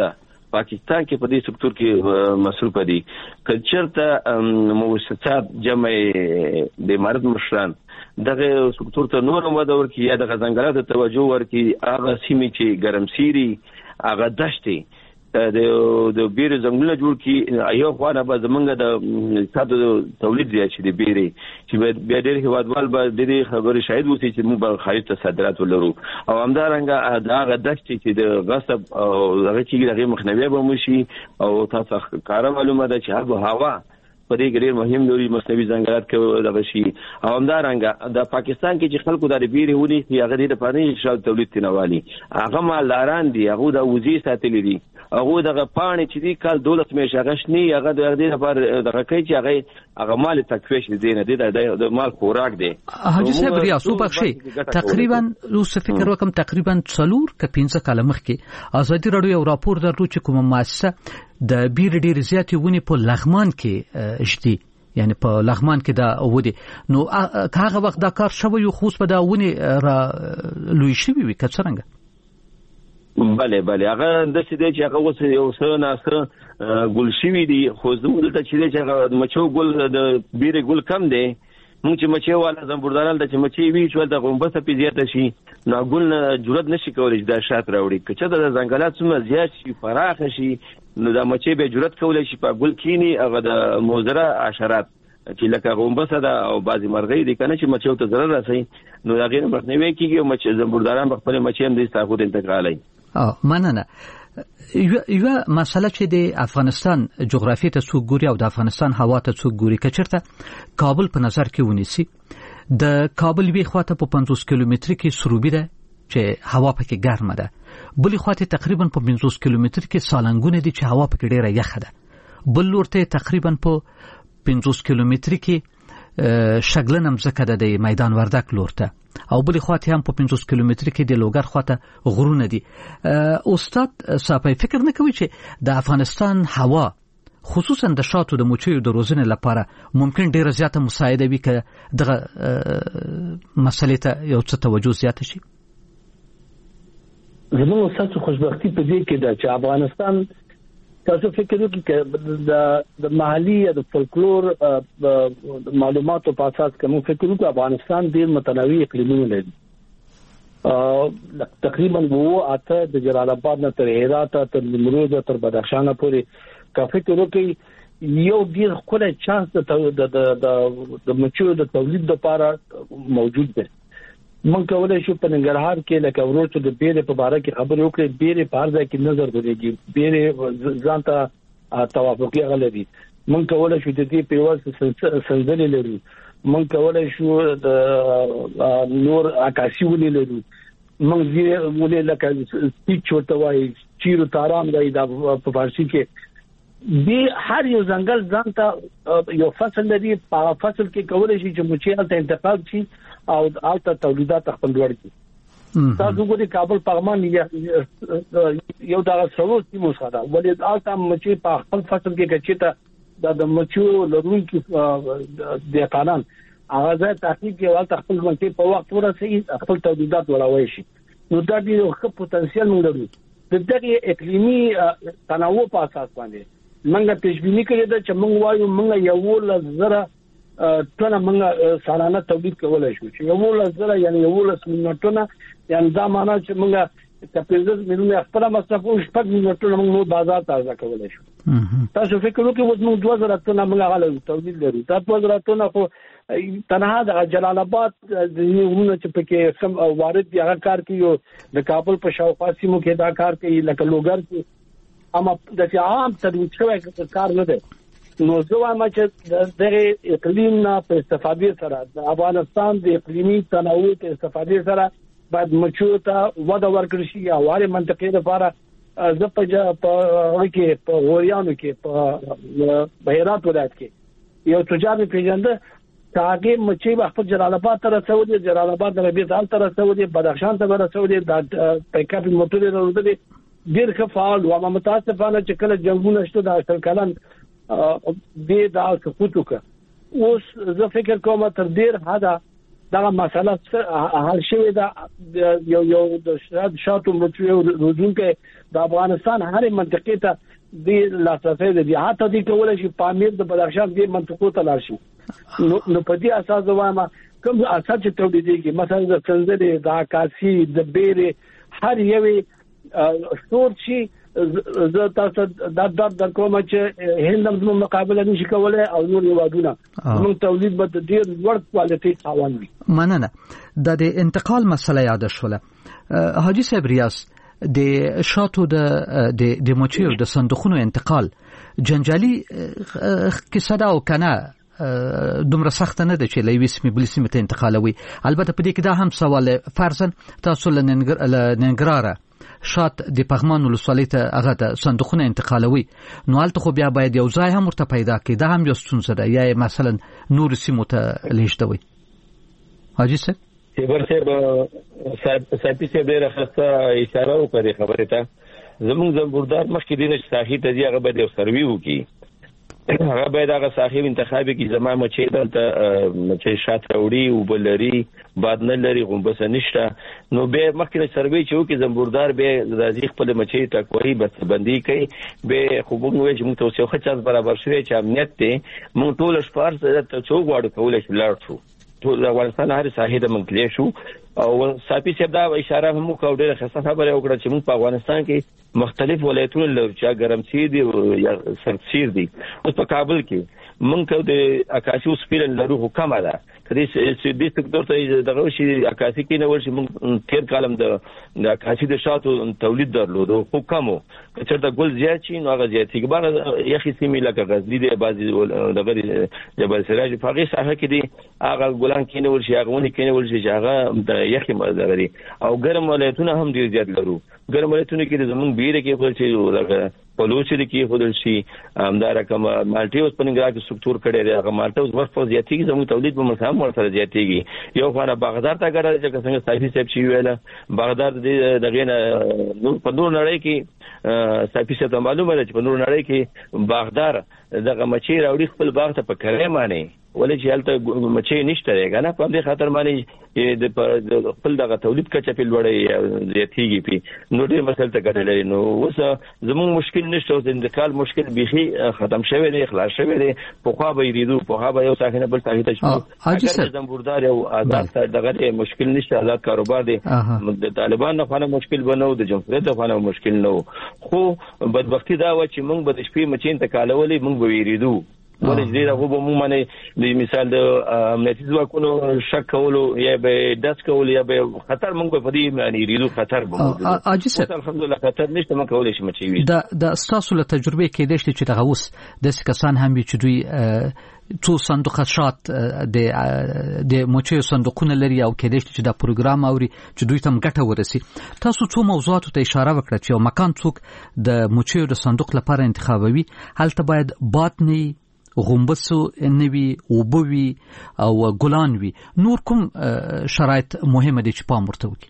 پاکستان کې په دې سکتور کې مصروف دي کچرته مؤسسات جمع د امارت مشران دغه سکتور ته نور وده ورکړي یا د ځنګلاتو توجه ورکړي هغه سیمې چې ګرمسيري هغه دشتي د د بیر زنګونه جوړ کی یو خوانه به زمونږ د ساده تولید زیات شي د بیري چې بیا ډېر هیوادوال به د دې خبرې شاهد وسی چې موږ به خارج ته صادرات ولرو او همدارنګه دا غدشت چې د غصب او دغه چې دغه مخنیوي به موشي او تاسو کار معلومه ده چې هغه هوا په دې کې ډېر مهم لوري مصنوعي ځنګلات کې دغه شي او همدارنګه د پاکستان کې چې خلکو د بیري ونی هغه د پانې شاو تولید تنوالي هغه مالداران دي هغه د وزي ساتلي دي هغه دغه پانی چې دی کال دولت مې شغشنی هغه د دې لپاره دغه کوي چې هغه هغه مال تکفیش دي نه دی د مال خوراک دی حاجی صاحب ریاض وبخشي تقریبا لوس فکر وکم تقریبا څلور ک پنځه کال مخکې ازادي رادیو یو راپور درلود چې کومه مؤسسه د بیر ډیر زیاتې ونی په لغمان کې شتي یعنی په لغمان کې دا ودی نو هغه وخت دا کار شوی خو په دا ونی را لوي شوی وي کڅرنګ بله بله هغه د څه دی چې هغه اوس یو څه ناسه ګل شوی دی خو زموږ ته چې دی چې هغه مچو ګل د بیره ګل کم دی مونږ چې مچي والا زمبرداران د چې مچي وی شو د غومبسه په زیاته شي نو ګل جرأت نشي کولای د شات راوړي کچې د ځنګلات څومره زیات شي فراخ شي نو د مچي به جرأت کولای شي په ګل کینی هغه د موزره حشرات چې لکه غومبسه ده او بعضی مرغۍ دي کنه چې مچو ته ضرر رسي نو هغه نه مخنیوي کیږي او مچ زمبرداران خپل مچي هم د استفاده انتقالي اه مننه یو مسله چې د افغانستان جغرافیې ته څوک ګوري او د افغانستان هوا ته څوک ګوري کچرته کابل په نظر کې ونیسي د کابل وی خواته په پنځوس کیلومتر کې سروبي ده چې هوا پکې ګرمه ده بلې خواته تقریبا په پنځوس کیلومتر کې سالنګونه دي چې هوا پکې ډیره یخه ده بل ورته تقریبا په پنځوس کیلومتر کې شګلنم زکه ده د میدان وردک لورته او بلې خواته هم په پنځوس کیلومتر کې د لوګر خواته غرونه دي استاد صاحب فکر نه کوي چې د افغانستان هوا خصوصا د شاتو د موچیو د روزنې لپاره ممکن ډیره زیاته مساعده وي که دغه مسلې ته یو څه توجه زیاته شي زموږ استاد خوشبختی په دې کې ده چې افغانستان تاسو فکر وکړئ چې د د محلي یا د فولکلور معلوماتو په اساس کوم فکر وکړو افغانستان ډیر متنوع اقلیمونه لري تقریبا وو اته د جلال آباد نه تر هرات تر نیمروز تر بدخشان پورې کا فکر وکړئ یو ډیر خپل چانس د د د مچو د تولید لپاره موجود دی من کولای شو په ننګرهار کې لکه ورته د بیره په اړه کې خبرې وکړې بیره په اړه کې نظر ورېږي بیره ځانته توافقي غلدي من کولای شو د دې په واسطه سنځلې لري من کولای شو د نور عکاسي ولې لري من زه ولې لکه سپیچ ورته وایي چیرو تارام دی د په فارسی کې دی هر یو ځنګل ځانته یو فصل لري په فصل کې کولای شي چې مچیال ته انتقال شي او الته تولیدات خپل لوړ کړي تاسو ګورئ کابل پغمان یو دا څلور سیمو سره ولې الته مچي په خپل فصل کې کچته د مچو لرونکي د قانون هغه ځای تحقیق کې والته خپل مچي په وخت ورسې خپل تولیدات وراوي شي نو دا ډیر ښه پوتنسیال موږ لرو د دغه اقلیمي تنوع په اساس باندې موږ تشبیه کړی دا چې موږ وایو موږ یو لزره ټونه موږ سالانه تولید کولای شو چې یو لزره یعنی یو لس منټونه یعنی دا معنی چې موږ کپیزز مليونه خپل مصرف او شپږ منټونه موږ بازار ته ځا کولای شو تاسو فکر وکړئ چې موږ دوه زره ټونه موږ غواړو تولید لرو دا دوه زره ټونه خو تنها د جلال آباد د یوونه چې پکې سم وارد دی هغه کار کوي د کابل په شاوخوا سیمو کې دا کار کوي لکه لوګر کې اما د عام تدوین شوی کار نه دی نو زه وایم چې دغه اقلیم نه په استفادې سره د افغانستان د اقلیمي تنوع په استفادې سره باید مچو ته وده ورکړي شي او هر منطقې لپاره زه په په کې په غوریانو کې په بهرات ولایت کې یو تجار پیژنده تاګه مچي خپل جلال آباد ته رسولي جلال آباد د ربيع ځال ته رسولي بدخشان ته رسولي د پېکاپ موټر وروړي ډیر ښه فعال و ما متاسفانه چې کله جنگونه شته د اصل کلن دې دا سقوط وکړ اوس زه فکر کوم تر ډیر حدا دا مسله حل شوې ده. یو یو د شاتو مچیو روزونکو د افغانستان هر منطقې ته د لاسرسي دي، حتی د کولای شي پامیر د بدخشان د منطقو ته لاړ شي. نو په دې اساس وایم کوم اساس چې تولیدېږي مثلا د څنګه د عکاسي د بیره هر یوې شور شي زه تاسو د د د کومه چې هندم زموږ مقابله نشي کولای او نور یوادونه موږ تولید به ډیر لوړ کوالټي خاوند وي. مننه. د انتقال مسله یاد شوله. حاجی صاحب ریاض د شاتو د د مچیو د صندوقونو انتقال جنجالي کیسه دا او کنه دومره سخت نه ده چې لوي سیمه بل سیمه ته انتقالوي. البته په دې کې دا هم سوال فرضاً تاسو لننګراره شات د پغمان ولسوالۍ ته هغه د صندوقونه انتقالوي، نو هلته خو بیا باید یو ځای هم ورته پیدا کړي. دا هم یو ستونزه ده، یا مثلا نور سیمو ته لیږدوي. حاجی صاحب سیبر صاحب سایپی صاحب ډېره ښه اشاره وکړه خبرې ته. زموږ زمبوردار مخکې دی چې ساحې ته ځي هغه باید یو سروي وکړي، هغه باید هغه صاحب انتخابي کې زما مچې دلته مچې شات راوړي او بلري بعد نه لري غومبس نشته، نو به مخکې سروي چې وکړي زمبوردار به راځي خپل مچې تکوي بس بندي کوي. به خو موږ وایو چې موږ ته څو ښه چانس برابر شوی چې امنیت دی، موږ ټول شپارس ته څو غواړو کولای شو لاړ شو ټول افغانستان هر ساحې ته منقلی شو. او صافي صاحب دا اشاره هم وکړه ډېره ښه خبره وکړه چې موږ په افغانستان کې مختلف ولایتونه لرو چې ګرمسیر دي یا سردسیر دي. اوس په کابل کې موږ د عکاسي وسپیرن لرو خو کمه ده، کدي سیدي سکتور ته دغه شي عکاسي کې نه ورشي. موږ تیر کالم د عکاسي د شاتو تولید درلودو خو کمو، چې دا ګل زیات شي نو هغه زیات کیږي. باندې یخي سیمې لکه غزنی دی بعضي دغه جبل سراج په هغه ساحه کې دي هغه ګلان کې نه ورشي هغه ونی کې نه ورشي چې هغه د یخي مزه لري. او ګرم ولایتونه هم ډیر زیات لرو. ګرم ولایتونه کې زمونږ بیره کې خپل چې لکه پلوچ دي کې خپل شي همدا رقم مالټي اوس په نګرا کې سکتور کړي دی هغه مالټي اوس ورته زیاتېږي زموږ تولید په مسام ورته زیاتېږي. یو خانه بغداد ته ګرځي چې څنګه صافي صاحب شي ویله بغداد دغه نه په نور نړۍ کې صافي صاحب معلومه ده چې په نور نړۍ کې بغداد دغه مچې راوړي خپل باغ ته په کرے معنی ولې چې هلته مچې نشته دی کنه په دې خاطر باندې د خپل دغه تولید کچه په لوړې زیاتېږي په نو ډېر مسل ته ګټه لري. نو اوس زموږ مشکل نشته، اوس انتقال مشکل بيخي ختم شوی دی، خلاص شوی دی. په خوا به یریدو په خوا به یو ساحه نه بل ساحه ته شو. اگر زمبوردار او آزاد دغه مشکل نشته، آزاد کاروبار دی. د طالبان نه خانه مشکل بنو، د جمهوریت خانه مشکل نه، خو بدبختی دا و چې موږ به د شپې مچې انتقالولې موږ به یریدو. ولې دې راغو به موږ باندې د مثال د امنیتي ځواکونو شک کولو یا به داس کول یا به خطر موږ په دې معنی ریدو خطر به موجود. اجي سر الحمدلله خطر نشته موږ کولای شو مچې وي. دا د تاسو له تجربه کې دشت چې دغه اوس د کسان هم چې دوی څو صندوق شات د د مچې صندوقونه لري او کې دشت چې دا پروګرام اوري چې دوی ته ګټه ورسي. تاسو څو موضوعات ته اشاره وکړه چې مکان څوک د مچې د صندوق لپاره انتخابوي هلته باید باطنی غومبسو نوي وبوي او ګلان وي. نور کوم شرایط مهمه دي چې پام ورته وکړي؟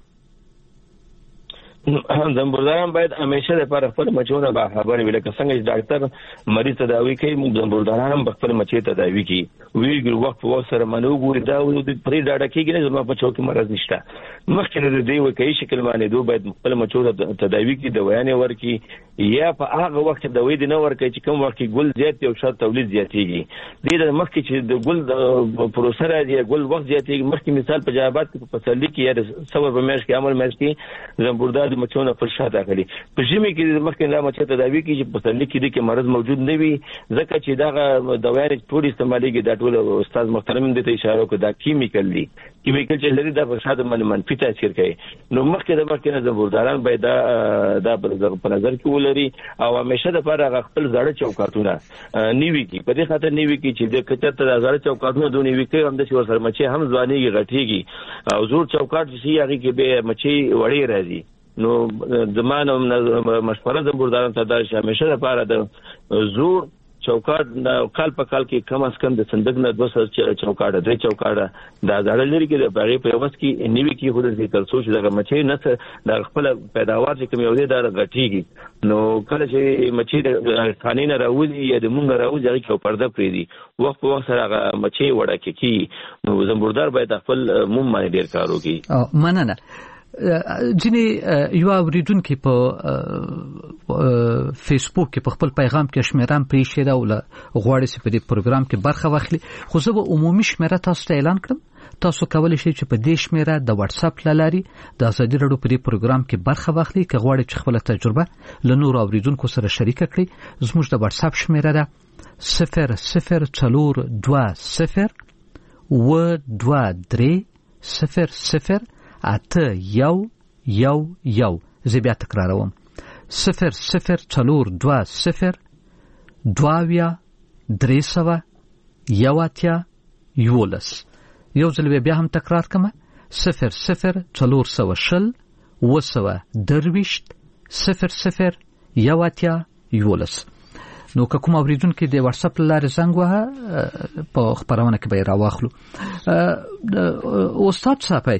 زمبورداران باید همیشه د پر خپل مچونه به خبرې وي، لکه څنګه چې ډاکټر مریض تداوي کوي موږ زمبورداران هم خپل مچې تداوي کوي. ویګر وخت په وخت سره منو ګوري دا و د پرې ډاډه کېږي نه زما په چوکي مرز نشته. مخکې د دې وکړي شکل باندې دوه باید خپل مچونه تداوي کوي، دوايانې ورکي یا په هغه وخت د دوی د نه ورکي چې کوم وخت ګل زیات او شات تولید زیاتېږي. دې د مخکې چې د ګل د پروسه راځي ګل وخت زیاتېږي. مخکې مثال په جوابات کې په فصلي کې یا د صبر په میاشت کې عمل میاشت کې زمبوردار مچونه پر شاته غلي. په ژمي کې مخکې لا مچ تداوي کې چې په فصلي کې د کې مرض موجود نه وي ځکه چې دا دوايانې ټول استعمالېږي. دا ټول استاد محترم دې ته اشاره وکړه دا کیمیکل دي، کیمیکل چې لري دا په شاته باندې منفي تاثیر کوي. نو مخکې د مخکې نه زمبورداران باید دا دا په نظر کې ولري او همیشه د پر خپل زړه چوکاټونه نیوي کی. په دې خاطر نیوي کی چې د کچته د زړه چوکاټونه دونی وی کوي هم د شور سره مچې هم ځوانيږي غټيږي او زور چوکاټ چې هغه کې به مچې وړي راځي. نو زمانه مشوره زمبورداران ته دا همیشه د پر د زور چوکاټ کال په کال کې کم از کم د صندوق نه دوه سوه چوکاټ درې چوکاټ دا ځړل لري کې د هغې په عوض کې نوي کې خو د تر څو چې دغه مچۍ نه د خپل پیداوار چې کوم یو دی دا غټېږي نو کله چې مچۍ د خانې نه راوځي یا د مونږ راوځي هغې کې پرده پرېږدي وخت په وخت سره هغه مچۍ وړکې کېږي نو زمبوردار باید خپل موم باندې ډېر کار وکړي. مننه. ځینې یو اوریدونکي په فیسبوک کې په خپل پیغام کې شمیران پریښی دا ول غواړي چې په دې پروګرام کې برخه واخلي خو زه به عمومي شمیره تاسو ته اعلان کړم تاسو کولی شئ چې په دې شمیره د واتس اپ لاري د ازادي رادیو په دې پروګرام کې برخه واخلي که غواړي چې خپل تجربه له نور اوریدونکو سره شریک کړئ زموږ د واتس اپ شمیره ده صفر صفر څلور دوه صفر و دوه درې صفر صفر اته یو یو یو زه بیا تکراروم صفر صفر څلور دوه صفر دواویا درې سوه یو اتیا یولس یو ځل بیا هم تکرار کوم صفر صفر څلور سوه شل اوه سوه درویشت صفر صفر یو اتیا یولس. نو که کوم اوریدونکي د واتس اپ لارې زنګ وهه په خبرونه کې به راواخلو. استاد صاحب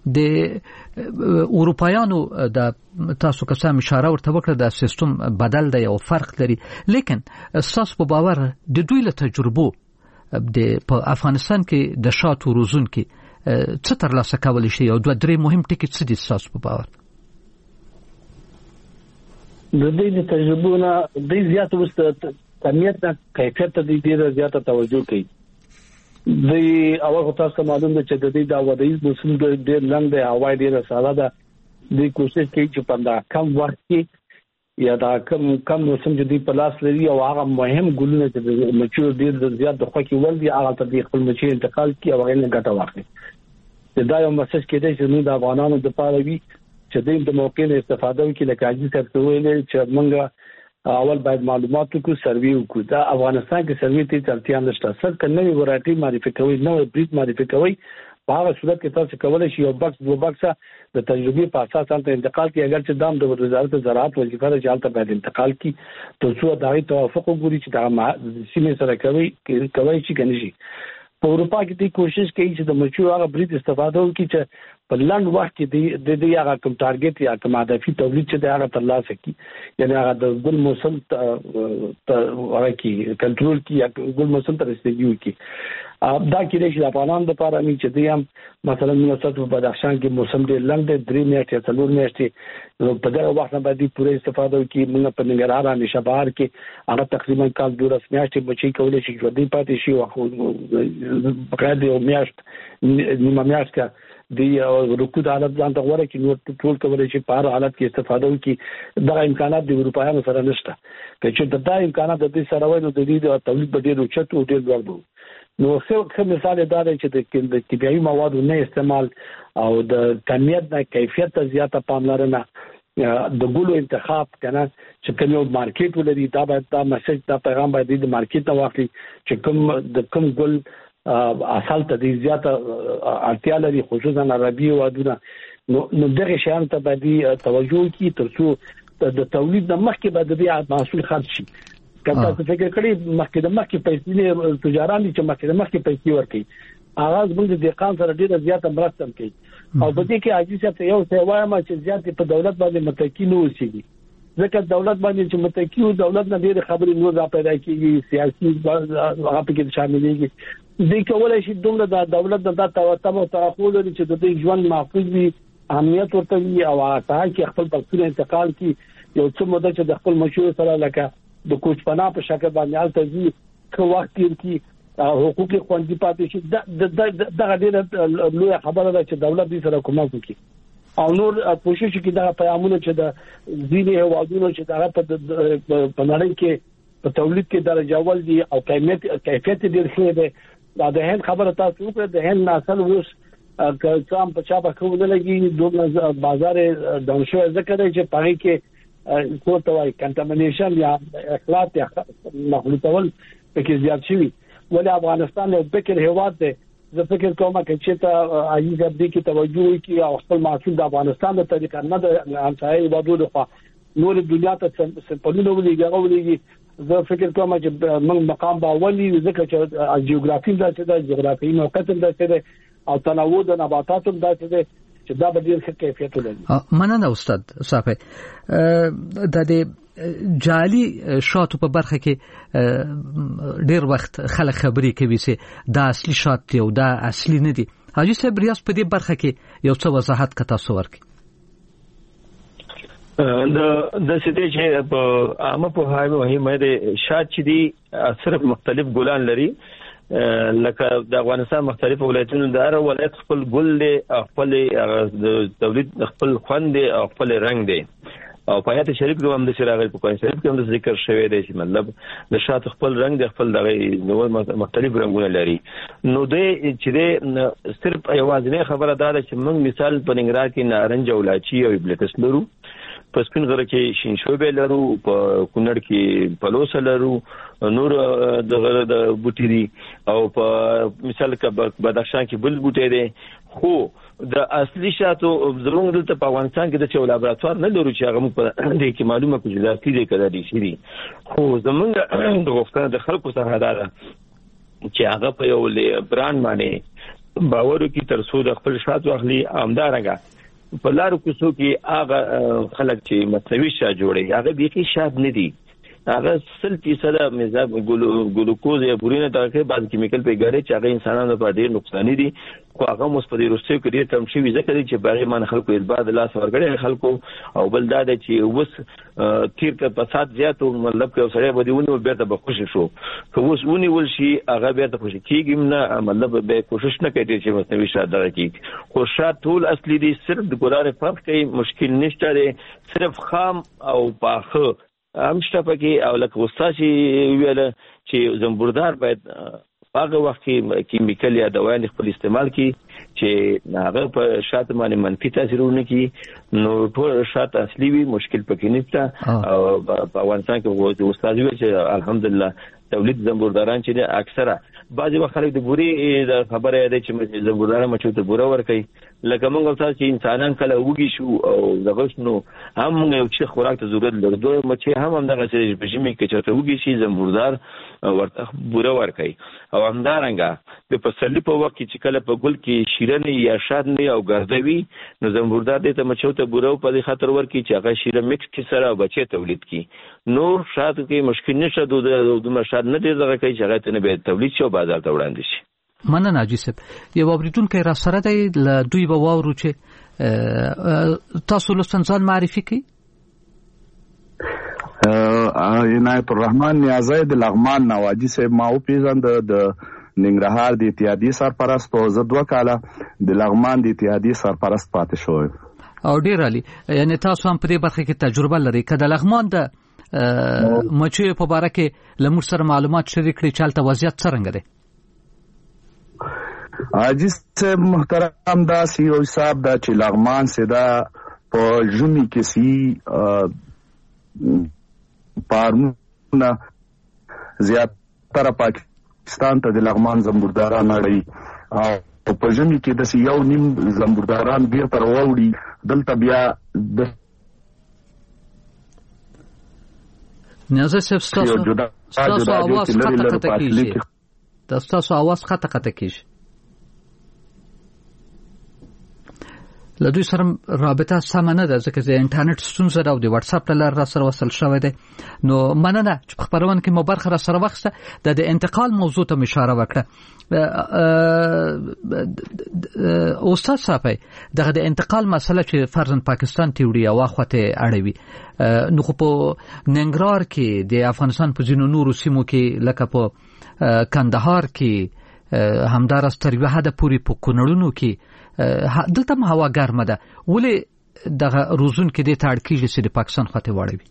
د اروپایانو د تاسو که څه اشاره ورته وکړه د سیستم بدل دی او فرق لري لیکن اساس په باور د دوی له تجربو د په افغانستان کې د شاتو روزون کې څه ترلاسه کولی شي او دوه درې مهم ټکي څه دي اساس په باور د دې د تجربو نه د زیات وست کمیت نه کیفیت ته ډیره زیاته توجه کوي. د اول تاسو معلوم ده چې د دې د ودایي موسم د ډېر لنډ دی هوا ډیره ساده ده د کوشش کوي چې په دا کم وخت کې یا دا کم کم موسم چې دی په لاس لري او هغه مهم ګلونه چې مچو ډیر زیات د خوکي ول دي هغه ته د خپل مچي انتقال کی او غیر نه ګټه واخلي. دا یو مسج کېدای چې نو د افغانانو د پاره وي چې د موقع نه استفاده وکړي لکه عاجز تر ویل چې موږ اول باید معلومات وکړو سروي وکړو. دا افغانستان کې سروي ته چلتیا نشته سر کنه ورایټي معرفي کوي نو بریډ معرفي کوي په هغه صورت کې تاسو کولای شئ یو بکس دو بکسه د تجربې په اساس ته انتقال کی اگر چې دام د وزارت زراعت وظیفه ده چې باید انتقال کی تر څو دغه توافق وګوري چې دا سیمه سره کوي کوي چې کني شي. په اروپا کې د کوشش کوي چې د مچو هغه بریډ استفاده وکړي چې په لنډ وخت کې د دې هغه کوم ټارګټ یا کوم هدفي تولید چې دا هغه ترلاسه کړي یعنی هغه د ګل موسم ته هغه کې کنټرول کی یا ګل موسم ته رسیدګي وکړي. دا کې د افغانانو لپاره نه چې دی هم مثلا موږ په بدخشان کې موسم ډېر لنډ درې میاشتې څلور میاشتې په دغه وخت باندې پوره استفاده وکړي. موږ په ننګرهار او نشابهار کې هغه تقریبا کال دولس میاشتې بچي کولای شي چې د پاتې شي او بقاعده یو میاشت نیمه میاشت دی رکود حالت ځان ته غوړي چې نور ټول کولای شي په هر حالت کې استفاده وکړي. دغه امکانات د اروپایانو سره نشته چې د دا امکانات د دې سره وای نو د دې د تولید په ډېر اوچت او ډېر لوړ وو. نو څه مثال دا دی چې د طبيعي موادو نه استعمال او د کمیت نه کیفیت ته زیاته پاملرنه د ګلو انتخاب کنه چې کوم یو مارکیټ ولري دا باید دا مسج دا پیغام باید د مارکیټ ته واخلي چې کوم د کوم ګل اصل ته د زیاته اړتیا لري خصوصا عربي وادونه نو نو دغه شیان ته باید توجه کی ترڅو د تولید د مخکې باید د محصول خرڅ شي. کله چې فکر کړی مخکې د مخکې پیسې تجاران چې مخکې د مخکې پیسې ورکړي اغاز موږ د دقان سره ډیره زیاته مرسته کوي او په دې کې عاجزه ته یو څه وایم چې زیاتې په دولت باندې متکی نه اوسېږي ځکه دولت باندې چې متکی او دولت نه ډیره خبرې نو را پیدا کیږي سیاسي هغه په کې شاملېږي. دې کولای شي دومره د دولت د تواتم او تعاقل لري چې د دې ژوند محفوظ وي امنیت ورته وي او هغه کې خپل پښتون انتقال کی یو څه مده چې د خپل مشور سره لکه د کوچ پنا په شکل باندې التزي خو وخت کې حقوقي خوندي پاتې شي د دغه ډېر لوی خبره ده چې دولت دې سره کومک وکړي او نور کوشش کوي دا پیغامونه چې د ځینې هوادونو چې دا په نړۍ کې په تولید کې درجه ول دي او کیفیت کیفیت ډېر ښه دی. دا د هند خبره تاسو وکړه د هند نسل اوس کام په چا په کوم لګي دوه بازار دونشو ذکر دی چې پاره کې کوته وای کنټامینیشن یا اخلاط یا مخلوطول پکې زیات شي ولې افغانستان یو فکر هیواد دی. زه فکر کوم چې ته ایږي دې کې توجه وکړي او خپل محصول د افغانستان د طریقې نه د همسایه هیوادونو لخوا نور دنیا ته سمپلونه ولېږي ولېږي زه فکر کوم چې موږ مقام باولي ځکه چې جیوګرافي داسې ده، جغرافیایي موقعیت داسې ده او تنوع د نباتاتو داسې ده چې دا به ډېر ښه کیفیت ولري. مننه استاد صافی. د دې جعلي شاتو په برخه کې ډېر وخت خلک خبرې کوي چې دا اصلي شات دی او دا اصلي نه دي. حاجی صاحب ریاض په دې برخه کې یو څه وضاحت کتا سو ورکړي. د د سټیج په عامه په هاي مهمه ده شات چې دي صرف مختلف ګلان لري، لکه د افغانستان مختلف ولایتونو د هر ولایت خپل ګل دی، خپل د تولید خپل خوند دی او خپل رنگ دی. او په آیات شریف کې هم د شراغل په قرآن شریف کې هم د ذکر شوی دی چې مطلب د شات خپل رنگ دی، خپل دغه نو مختلف رنگونه لري. نو د چې د صرف یوازینی خبره دا ده چې موږ مثال په ننګرهار کې نارنج او لاچي او بلیټس لرو، په سپین غره کې شینشوبه لرو، په کونړ کې پلوس لرو، نور د غره د بوټي دي، او په مثال کې بدخشان کې بل بوټي دي. خو د اصلي شاتو زموږ دلته په افغانستان کې د چا لابراتوار نه لرو چې هغه موږ په دې کې معلومه کړو چې دا کیږي کړه دي شي. خو زموږ د غوښتنه د خلکو څخه دا ده چې هغه په یو بران باندې باور وکړي تر څو د خپل شات واخلي. همدارنګه په لارو کوڅو کې هغه خلک چې مصنوعي شات جوړي هغه بيخي شات نه دي، هغه سل فیصد مزاج ګلوکوز یا بورینه دغه بعض کیمیکل په ګاره چې هغه انسانانو په ډیر نقصان دي. خو هغه مصپدي روسي کې ډیر کم شي ځکه چې باغې مان خلکو اثبات لاس ورګړي خلکو او بل دا چې وس تیر ته فساد زیات او مطلب کې سره بدیونه بیرته به خوشی شو. خو وس ونی ول شي هغه بیرته خوشی کیږي نه، مطلب به کوشش نه کوي چې مصنوعي شات دغه کی. خو شات ټول اصلي دي، صرف د ګلاره فرق کوي، مشکل نشته دی، صرف خام او پاخه همشته پکې. او لکه استاد ویل چې زنبوردار باید هغه وخت کې کیمیکل یا دوايان خپل استعمال کی چې هغه په شات باندې منفي تاثیرونه کی. نو ټول شات اصلي وي، مشکل پکې نشته. او په افغانستان کې استاد ویل چې الحمدلله تولید زنبورداران چې اکثره بعضي وخت خلک د بوري د خبره ده چې زنبوردار مچو ته بوره ورکي، لکه موږ تاسو چې انسانان کله وږي شو او دغه شنو هم یو چې خوراک ته ضرورت لري، دوی مچي هم هم دغه چې په ژمي کې چې ته وږي شي زنبوردار ورته بوره ورکي. او همدارنګه د پسرلي په وخت کې چې کله په ګل کې شیرنی یا شاد نه او ګرځوي نو زنبوردار دې ته مچو ته بوره په خاطر ورکي چې هغه شیره مکس کې سره بچي تولید کی. نور شاد کې مشکل نشه د مشاد نه دي دغه کوي چې هغه ته نه به تولید شي او بازار ته وړاندې شي. مننه حاجی صاحب. یو اوریدونکو را سره دی ل دوی به واورو چې تاسو لستن ځان معرفي کړئ. عنایت الرحمن نیازی د لغمان نواجی صاحب ما او پیژند د ننګرهار د اتحادیې سرپرست او زه دوه کاله د لغمان د اتحادیې سرپرست پاتې شوم. او ډیر علي، یعنی تاسو هم په دې برخه کې تجربه لرئ. کله لغمان د مچو په باره کې لمر سره معلومات شریک کړئ چې هلته وضعیت څرنګه دی؟ حاجی صاحب محترم دا سی او صاحب دا چې لغمان سدا په ژمي کې سی پارمونه زیاتره پاکستان ته د لغمان زنبورداران اړي او په ژمي کې د یو نیم زنبورداران بیرته راوړي دلته بیا د نیازه صاحب ستاسو ستاسو آواز خطه خطه کیږي دا ستاسو آواز خطه خطه کیږي. له دوی سره رابطه سمه نه ده ځکه چې انټرنیټ ستونزه ده او د واتس اپ له لارې را سره وصل شوی دی. نو مننه چې په خبرونه کې مو برخه را سره واخیسته. د انتقال موضوع ته اشاره وکړه. استاد صافی دغه د انتقال مسله چې فرضاً پاکستان ته وړي او اخوته اړوي، نو خو په ننګرهار کې د افغانستان په ځینو نورو سیمو کې لکه په کندهار کې همدارس تر یوه حده پورې په کونړونو کې دلته هم هوا ګرمه ده، ولې دغه روزونکي دې ته اړ کېږي چې د پاکستان خواته واړوي؟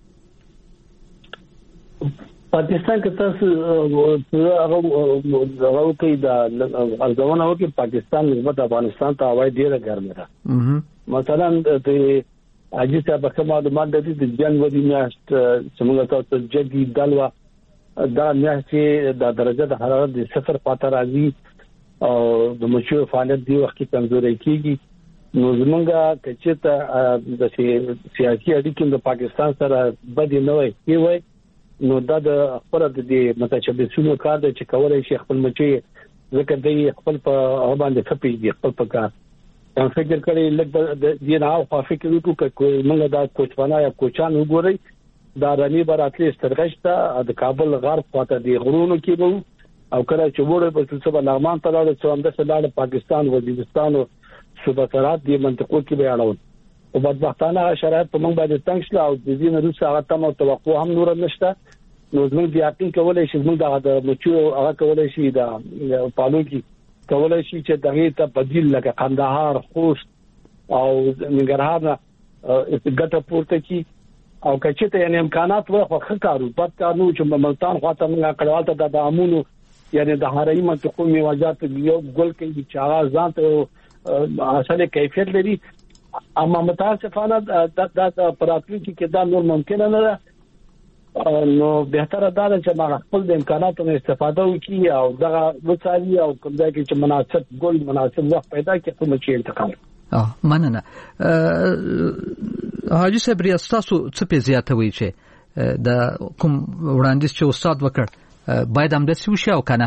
پاکستان کې تاسو هغه کوي دا ارزونه وکړي پاکستان نسبت افغانستان ته هوا ډیره ګرمه ده. مثلا د حاجی صاحب کوم معلومات د دې جنوري میاشت څنګه تاسو جګی دلوا دا میاشت د درجه د حرارت د صفر پاتې راځي او د مچو فعالیت دی وخت کې کمزوري کیږي. نو زمونږه کچته د سیاسي اړیکې د پاکستان سره بدې نه وي کی وای نو دا د خپل د متشبثینو کار دی چې کولای شي خپل مچي ځکه دی خپل په باندې خپي دی خپل په کار دا فکر کړی لکه د دې نه او فکر وکړو چې موږ دا کوچوانا یا کوچان وګورئ دا رنی براتلی سترګشته د کابل غرب خواته دی غرونو کې وو او کله چې وړه په څه لغمان ته لاړ چې هم د سلاله پاکستان وزیرستان او صوبات دی منطقو کې به اړول او بدبختانه شرایط په موږ باندې تنګ شل او د دې نه روسه هغه تم او توقع هم نور نشته نو موږ د یقین کولای شي موږ د مچو هغه کولای شي د پالو کې کولای شي چې دغه ته بدیل لکه قندهار خوست او ننګرهار ګټه پورته کی او کچته یعنی امکانات ورخه خکارو پد کارو چې ملتان خواته موږ کړهالته د امونو یعنی د هرای منطقو میواجات یو ګل کې چې هغه ځان ته اصله کیفیت لري اما متاسفانه د د پراتلی کې دا نور ممکن نه ده نو بهتره ده چې ما خپل د امکاناتو استفاده وکړي او دغه وڅاري او کوم ځای کې چې مناسب ګل مناسب وخت پیدا کړي کوم چې انتقال اه مننه حاجی صاحب ریاستاسو څه په زیاتوي چې د کوم وړاندیز چې استاد وکړ باید هم د سوشي او کنه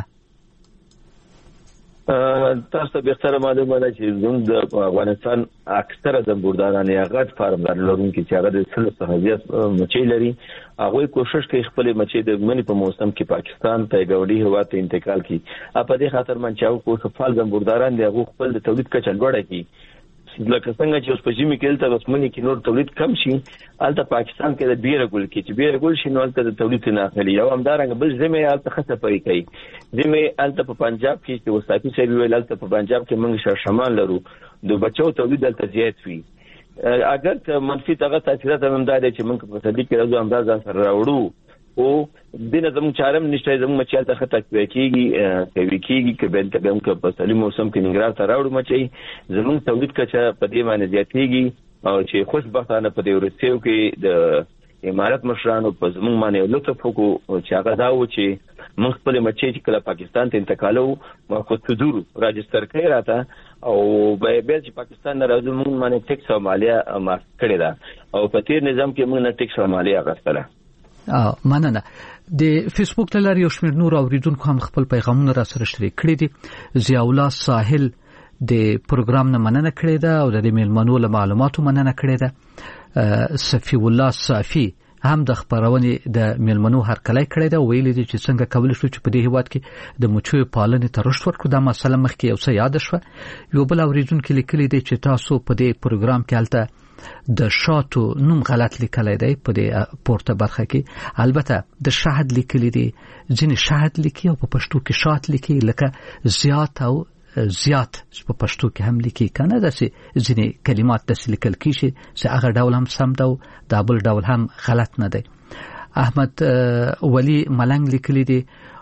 تاسو به سره معلومه ده چې زموږ د افغانستان اکثره د بورداران یا غټ فارمدار لرونکي چې هغه د سل صحابيات مچي لري هغه کوشش کوي خپل مچي د منی په موسم کې پاکستان ته ګوډي هوا ته انتقال کړي په دې خاطر منچاو کو خپل د بورداران دی هغه خپل د تولید کچه لوړه کړي لکه څنګه چې اوس په جمی کې تل رسمنی کې نور تولید کم شي الته پاکستان کې د بیره ګل کې چې بیره ګل شي نو الته د تولید نه اخلي یو همدارنګ بل زمي الته خطه پرې کوي زمي الته په پنجاب کې چې وساتي سوي ویل الته په پنجاب کې موږ شر شمال لرو د بچو تولید الته زیات وي اگر که منفي تغه تاثیرات هم دا دي چې موږ په صدیق کې راځو انداز سره راوړو او دینه زموږ چارم نشته زموږ مچال ته خطه کېږي کوي کېږي کې بل ته هم په سلیم موسم کې نګران ته راوړو مچي زموږ تولید کچه په دې باندې زیاتېږي او چې خوشبختانه په دې ورسېو کې د امارات مشرانو په زموږ باندې لطف وکړو چې هغه دا و چې موږ خپل مچي چې کله پاکستان ته انتقالو ما خو صدور راجستر کړی راته او به به چې پاکستان نه راځو موږ باندې ټیکس او مالیه معاف کړی دا او په تیر نظام کې موږ نه ټیکس او مالیه غوښتله اه مننه د فیسبوک تلار یو شمېر نور اوریدونکو هم خپل پیغامونه را سره شریک کړي دي ضیاء الله ساحل د پروګرام نه مننه کړې ده او د میلمنو له معلوماتو مننه کړې ده صفی الله صافی هم د خبرونې د میلمنو هرکلی کړی ده ویلي دي چې څنګه کول شو چې په دې هیواد کې د مچو پالنې ته رشد ورکړو دا مسله مخکې یو څه یاد شوه یو بل اوریدونکو لیکلي دي چې تاسو په دې پروګرام کې الته د شاتو نوم غلط لیکلی دی په دې پورته برخه کې البته د شهد لیکلی دی ځینې شهد لیکي او په پښتو کې شات لیکي لکه زیات او زیات په پښتو کې هم لیکي کنه داسې ځینې کلمات داسې لیکل کیږي چې هغه ډول هم سم ده او دا بل ډول هم غلط نه دی احمد ولی ملنګ لیکلی دی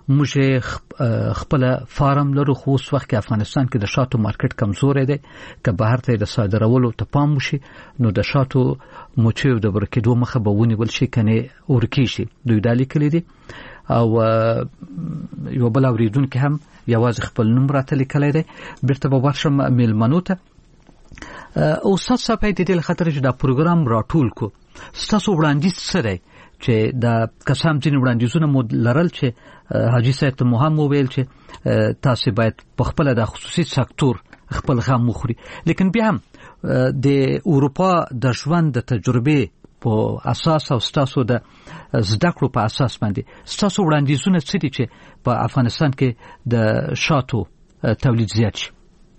موږ خپل فارم لرو خو اوس وخت کې افغانستان کې د شاتو مارکیټ کمزورې دی که بهر ته د صادرولو ته پام وشي نو د شاتو مچو د ورکېدو مخه به ونیول شي کنه ورکی شي دوی دا لیکلي دي او یو بل اوریدونکو هم یوازې خپل نوم راته لیکلی دی بیرته به ورشم میلمنو ته او استاد صاحب د دې خاطر چې دا پروګرام راټول کو ستاسو وړاندیز څه دی چې دا قسم ځین وړاندیزونه مو لرل چې حاجی صاحب ته مهم ویل چې تاسو باید په خپل د خصوصي سکتور خپل غم مخوري لیکن بیا هم د اروپا د ژوند د تجربه په اساس او ستاسو د زده کړو په اساس باندې ستاسو وړاندیزونه څه دي چې په افغانستان کې د شاتو تولید زیات شي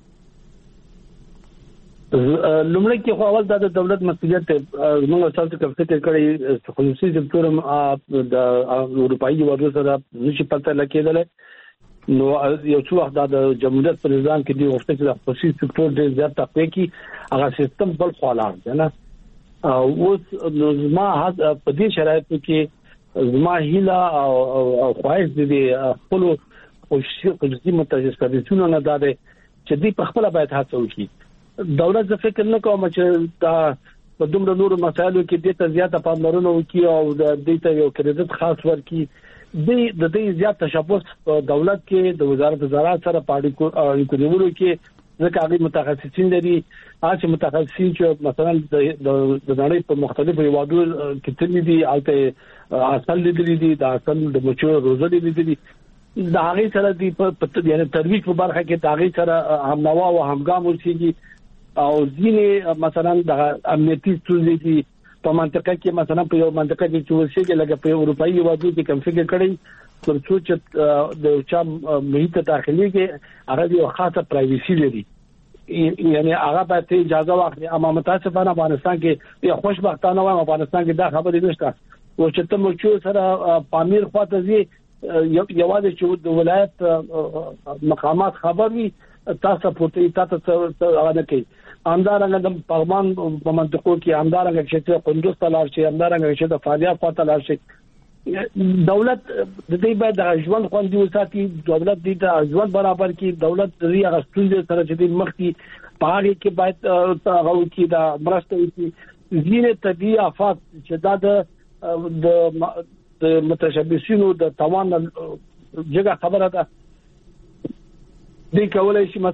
لومړی کې خو اول د دولت مسؤلیت موږ تاسو ته فکر کړی خصوصي سکتور د اروپایي هیوادونو سره نشي پته لکېدل نو یو څو وخت د جمهوریت پر نظام کې دی وخت چې د خصوصي سکتور ډېر زیات تقوی کی هغه سیستم بل خلاص دی نه او نو ما په دې شرایطو کې زما هیله او خواهش دي خپل خصوصي متخصصینو نه دا چې دی په خپل باید هڅه وکړي دولت څه فکر نه کوم چې دا په دومره نورو مسایلو کې د ته زیاته پاملرنه وکړي او د دې ته یو کریډټ خاص ورکړي د دې زیات تشبث دولت کې د وزارت زراعت سره پاړې کو نیولو کې ځکه هغه متخصصین لري هغه متخصصین چې مثلا د نړۍ په مختلفو هیوادو کې تللي دي البته اصل لیدلي دي د اصل د مچو روزلي دي د هغه سره دی په یعنی ترویج په برخه کې د هغه سره هم نوا او همګام ورسیږي او ځینې مثلا د امنیتي ستونزې دي په منطقه کې مثلا په یو منطقه کې چې ورسیږي لکه په اروپאי هیوادو کې کوم فکر کړی ترڅو چې د چا محیط داخلي کې هغه یو خاصه پرایویسي لري یعنی هغه به اجازه واخلي اما متاسفانه افغانستان کې یو خوشبختانه و افغانستان کې دا خبره نشته او چې ته مچو سره پامیر خواته زی یوازې چې د ولایت مقامات خبر وي تاسو پورته تاسو هغه کوي همدارنګه د پغمان په منطقو کې همدارنګه چې قندوز تلار شي همدارنګه چې د فاریاب خواته تلار شي دولت د دې باید د ژوند خوندي وساتي دولت دې د ژوند برابر کړي دولت دې هغه ستونزې سره چې د مخکي پاړې کې باید هغه کې دا مرسته وکړي ځینې طبيعي آفات چې دا د د متشبثینو د توان جګه خبره ده دې کولای شي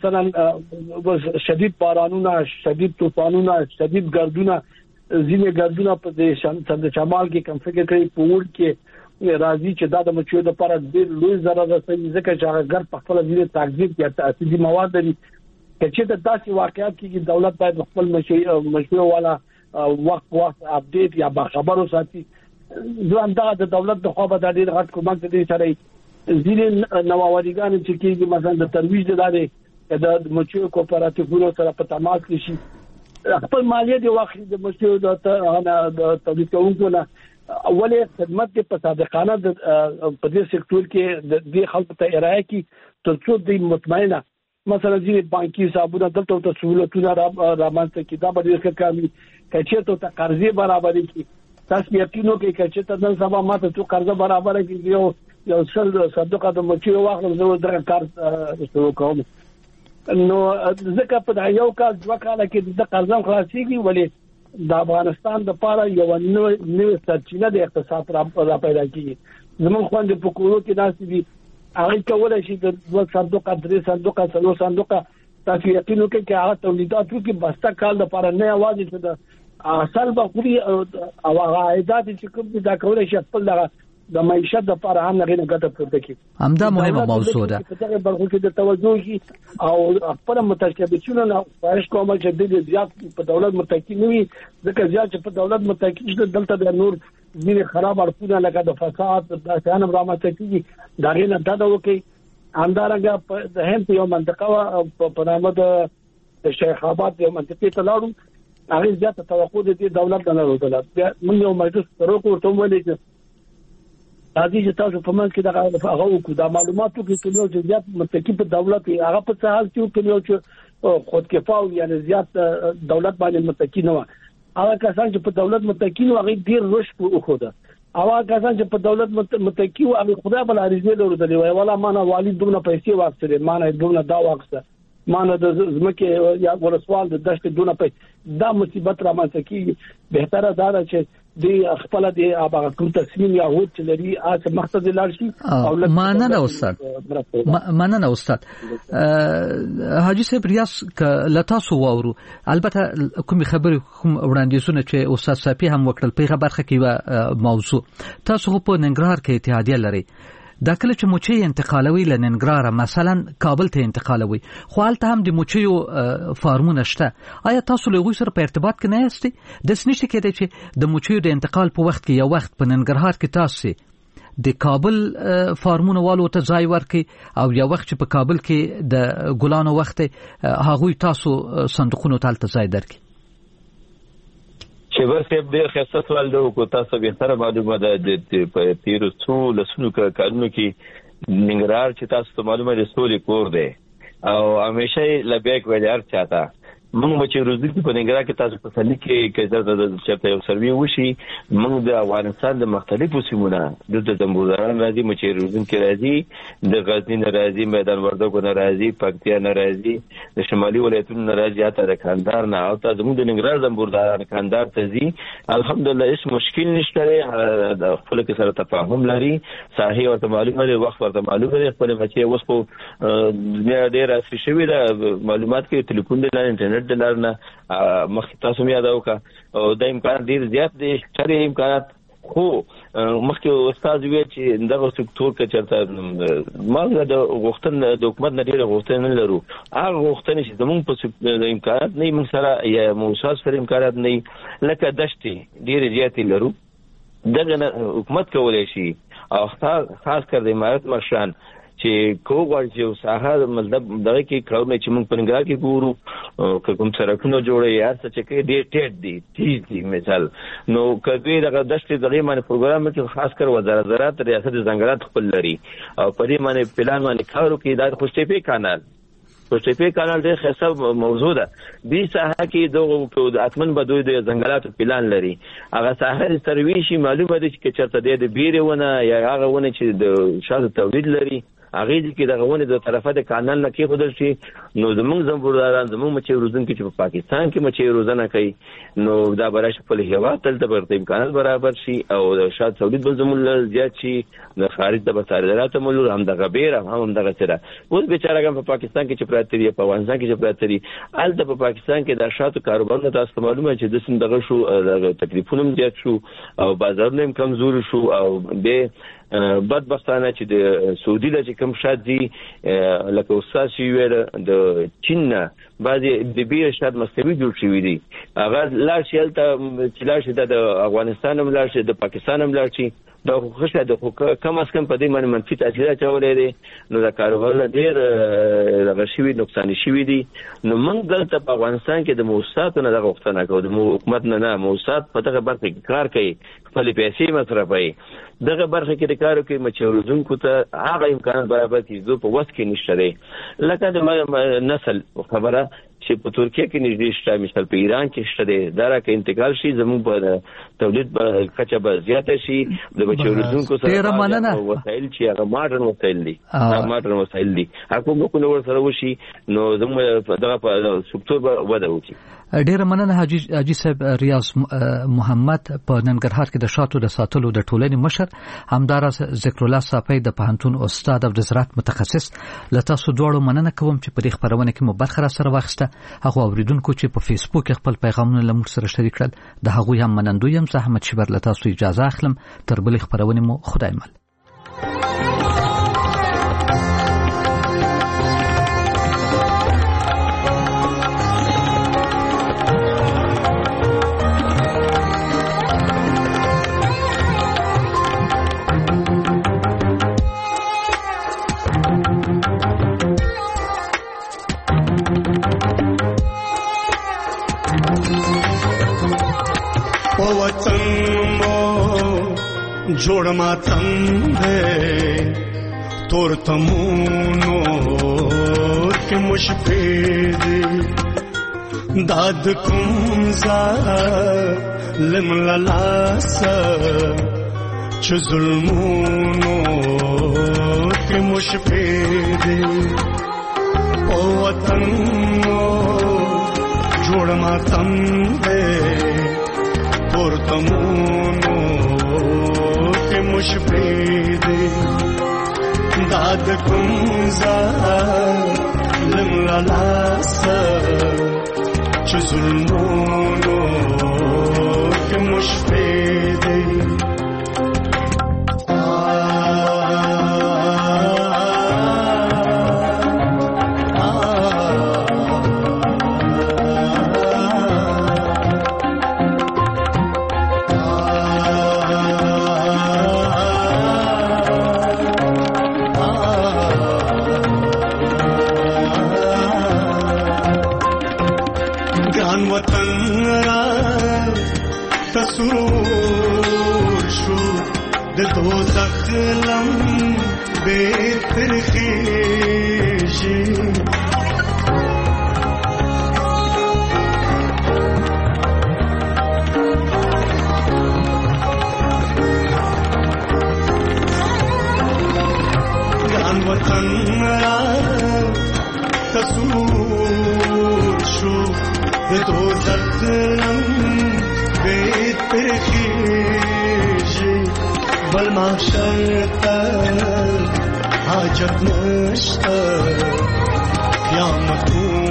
مثلا شدید بارانونه شدید طوفانونه شدید ګردونه ځینې ګردونه په دې شمال کې کوم فکر کوي په ور کې راځي چې دا د مچو د لپاره ډېر لوی ضرر رسوي ځکه چې هغه ګر په خپل ځینې تاکید یا تاسیدي مواد لري چې د داسې واقعیت کې دولت باید خپل مشروع والا وخت وخت اپډیټ یا خبرو ساتي دوام دا د دولت د خوا به د ډېر غټ کومک دي سره ځینې نوآوریګان چې کېږي مثلا د ترویج د لارې د مچو کوپراتیفونو سره په تماس کې شي خپل مالیه دی واخلي د مشروع د تولید کوونکو نه اولې خدمت په صادقانه د په دې سکتور کې د دې خلکو ته ارائه کی ترڅو د مطمئنه مثلا ځینې بانکي حسابونه دلته ته سہولتونه رامنځته کی دا به ډېر کامي کچې ته قرضې برابرې کی تاسو یقینو کې کچې ته نن سبا ماته څو قرضه برابر کی یو یو څل صدقه د مچو واخلم زه درې کار شروع کوم نو ځکه په یو کال دوه کال کې د قرضم خلاصيږي ولې د افغانستان د پاره یو نوې سرچینه د اقتصاد را پیدا کیږي زموږ خوند په کورو کې ناس دي هغه کولای شي د دوه صندوق درې صندوق څلور صندوق تاسو یقین وکړئ چې هغه تولیدات کې بسته کال د پاره نه आवाज چې د اصل بخوري او عائدات چې کوم دا کولای شي خپل د معیشت د لپاره هم نه ګټه پورته کړي همدا مهمه موضوع ده په دغه برخو کې د توجه او خپل متشابهتونه نه خواهش کوم چې د زیات په دولت متکی نه وي ځکه زیات چې په دولت متکی چې دلته د نور ځینې خراب اړخونه لکه د فساد د ځان رامنځته کیږي دا غینه دا وکي همدارنګه د هند یو منطقه په نامه د شیخ آباد یو منطقه ته لاړو هغه زیات توقع دي دولت نه لرله موږ یو مجلس سره کوو ولې راځي چې تاسو په منځ کې دا هغه وکړو دا معلوماتو کې کلیو چې زیات متکی په دولت هغه په څه حال کې کلیو چې خود کفاو یعنی زیات دولت باندې متکی نه و هغه کسان چې په دولت متکی نو هغه ډیر رش په خوده هغه کسان چې په دولت متکی او هغه خدای بل اړیزه لري وای ولا ما نه والد دونه پیسې واخسره ما نه دونه دا واخسره ما نه د زمکه یا ورسوال د دشت دونه پیسې دا مصیبت را مانځي کې بهتره دا چې دی خپل دی هغه کوم تصمیم یا هوت چې لري اته مقصد لار شي او مننه استاد مننه استاد حاجی صاحب ریاض ک لتاسو وورو البته کوم خبر کوم وړاندیزونه چې استاد صافي هم وکړل په خبرخه کې موضوع تاسو په ننګرهار کې اتحادیه لري دا کله چې موچي انتقالوي لننګرهار مثلا کابل ته انتقالوي خو حالته هم د موچيو فارمونه شته آیا تاسو له غوښ سره په ارتباط کې نه یاستئ د سنشت کې چې د موچيو د انتقال په وخت کې یو وخت په ننګرهار کې تاسو د کابل فارمونه والو ته ځای ورکړي او یو وخت چې په کابل کې د ګلانو وخت هغه تاسو صندوقونو ته ځای درکړي چې ورته د خاصه سوال د کو تاسو به تر معلومه ده د تیر څو لسونو کارونو کې ننګرهار چې تاسو ته معلومه ده سولې کور ده او همیشه لبیک ویلار چاته موږ چې روزګار په نګرا کې تاسو په سلی کې کې د چرته یو سروي وشي موږ د افغانستان د مختلفو سیمونو د زمبوران راځي چې روزګار کې راځي د غزنی راځي میدان وردګو راځي پکتیا راځي د شمالي ولایتونو راځي حتی د کندهار نه او تاسو زموږ د نګرا زمبوردار کندهار ته ځي الحمدلله هیڅ مشکل نشته د خپل کې سره تفاهم لري صحیح او معلومه لري وخت ورته معلومه لري خپل بچي اوس په دنیا ډیر اساسي شوی د معلومات کې ټلیفون د انټرنیټ د لارنه مخکې تاسو مې یادو کا او د امکان ډیر زیات دي چې امکانات خو مخکې استاد وی چې دغه سکتور کې چرته ماغه د غوښتنې د حکومت نه ډیره غوښتنه نه لرو هغه غوښتنې چې زموږ په امکانات نه موږ سره یا موسس پر امکانات نه لکه دشتي ډیره زیات لرو دغه حکومت کولای شي او خاص کر د امارت مشران چې کوغړ چې ساحه مطلب دغه کې کارونه چې موږ په نګرا کې ګورو کوم سرکونو جوړي یا څه چې کې ډېر ټیټ دي تیز دي مثال نو کبي دغه دشت دغه باندې پروګرام کې خاص کر وزارت زراعت ریاست ځنګلات خپل لري او په دې باندې پلان باندې کارو کې د خوشتپی کانال خوشتپی کانال ډېر خاصه موضوع ده دې ساحه کې دغه اتمن بدوی د ځنګلات پلان لري هغه ساحه سرویشي معلومه ده چې چرته د بیرونه یا هغه ونه چې د شاته تولید لري هغه دې کې دغه ونه د طرفه د کانال نه کې خودل شي نو زموږ زمبورداران زموږ مچې روزونکي چې په پاکستان کې مچې روزنه کوي نو دا برابر خپل هوا تل د برته امکانات برابر شي او د شاد تولید بل زموږ زیات شي د خارج د بصادرات مولور هم دغه بیر هم دغه سره اوس بیچارهګم په پاکستان کې چې پراته دي په افغانستان کې چې پراته دي الته په پاکستان کې د شاتو کاروبارونه تاسو معلومه چې د سند دغه شو د تکلیفونو زیات شو او بازارونه هم کمزور شو او به بدبختانه چې د سعودي د کوم شاد دي لکه استاد شي ویل د چین بعضي د بیر شاد مستوي جوړ شوی دي هغه لا شیل ته چې لا شي د افغانستان هم لا شي د پاکستان هم لا شي دا خوشاله د کم از کم په دې باندې منفي تاثیر چولې دي نو د کاروبار ډېر غشوي نقصان شوی دي نو موږ دلته په افغانستان کې د موسساتو نه د غوښتنه کوو د حکومت نه نه موسسات په دغه برخه کې کار کوي خپل پیسې مصرفوي دغه برخه کې د کارو کې مچورزونکو ته هغه امکانات برابر کیږي په وخت کې نشته دی لکه د نسل خبره چې په ترکیه کې نږدې شته مثال په ایران کې شته دی دا راکه انتقال شي زموږ په تولید په کچه به زیاته شي د مچورزونکو سره وسایل چې هغه ماډرن وسایل دي ماډرن وسایل دي حکومتونه ور سره وشي نو زموږ دغه په سکتور به وده وکړي ډیره مننه حاجی حاجی صاحب ریاض محمد په ننګرهار کې د شاتو د ساتلو د ټولنې مشر همدارس ذکر الله صافی د پوهنتون استاد او د زراعت متخصص لته سو دوړو مننه کوم چې په دې خبرونه کې مو برخه را سره واخسته هغه اوریدونکو چې په فیسبوک خپل پیغامونه لمر سره شریک کړل د هغه هم منندوی هم زحمت شبر لته سو اجازه اخلم تر بلې خبرونه مو خدای مل جوړ ماتم دې تور تمونو کې مشپې داد کوم ظالم لاس چې ظلمونو کې مشپې دې او وطن جوړ ماتم دې تور تمونو مشپیدی داد کم ظالم للاسا چه ظلمونو که مشپیدی تسرور شو د دوزخ لم بهتر خیشی رسول شو دوزخ لم بيت برخيجي والمحشر تل حاجت نشتا قيامة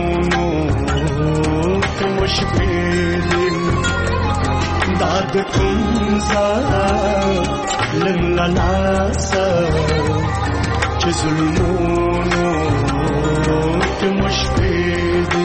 كونو مش بيدي دعدكم ظالم للعسى جزلمونو مش بيدي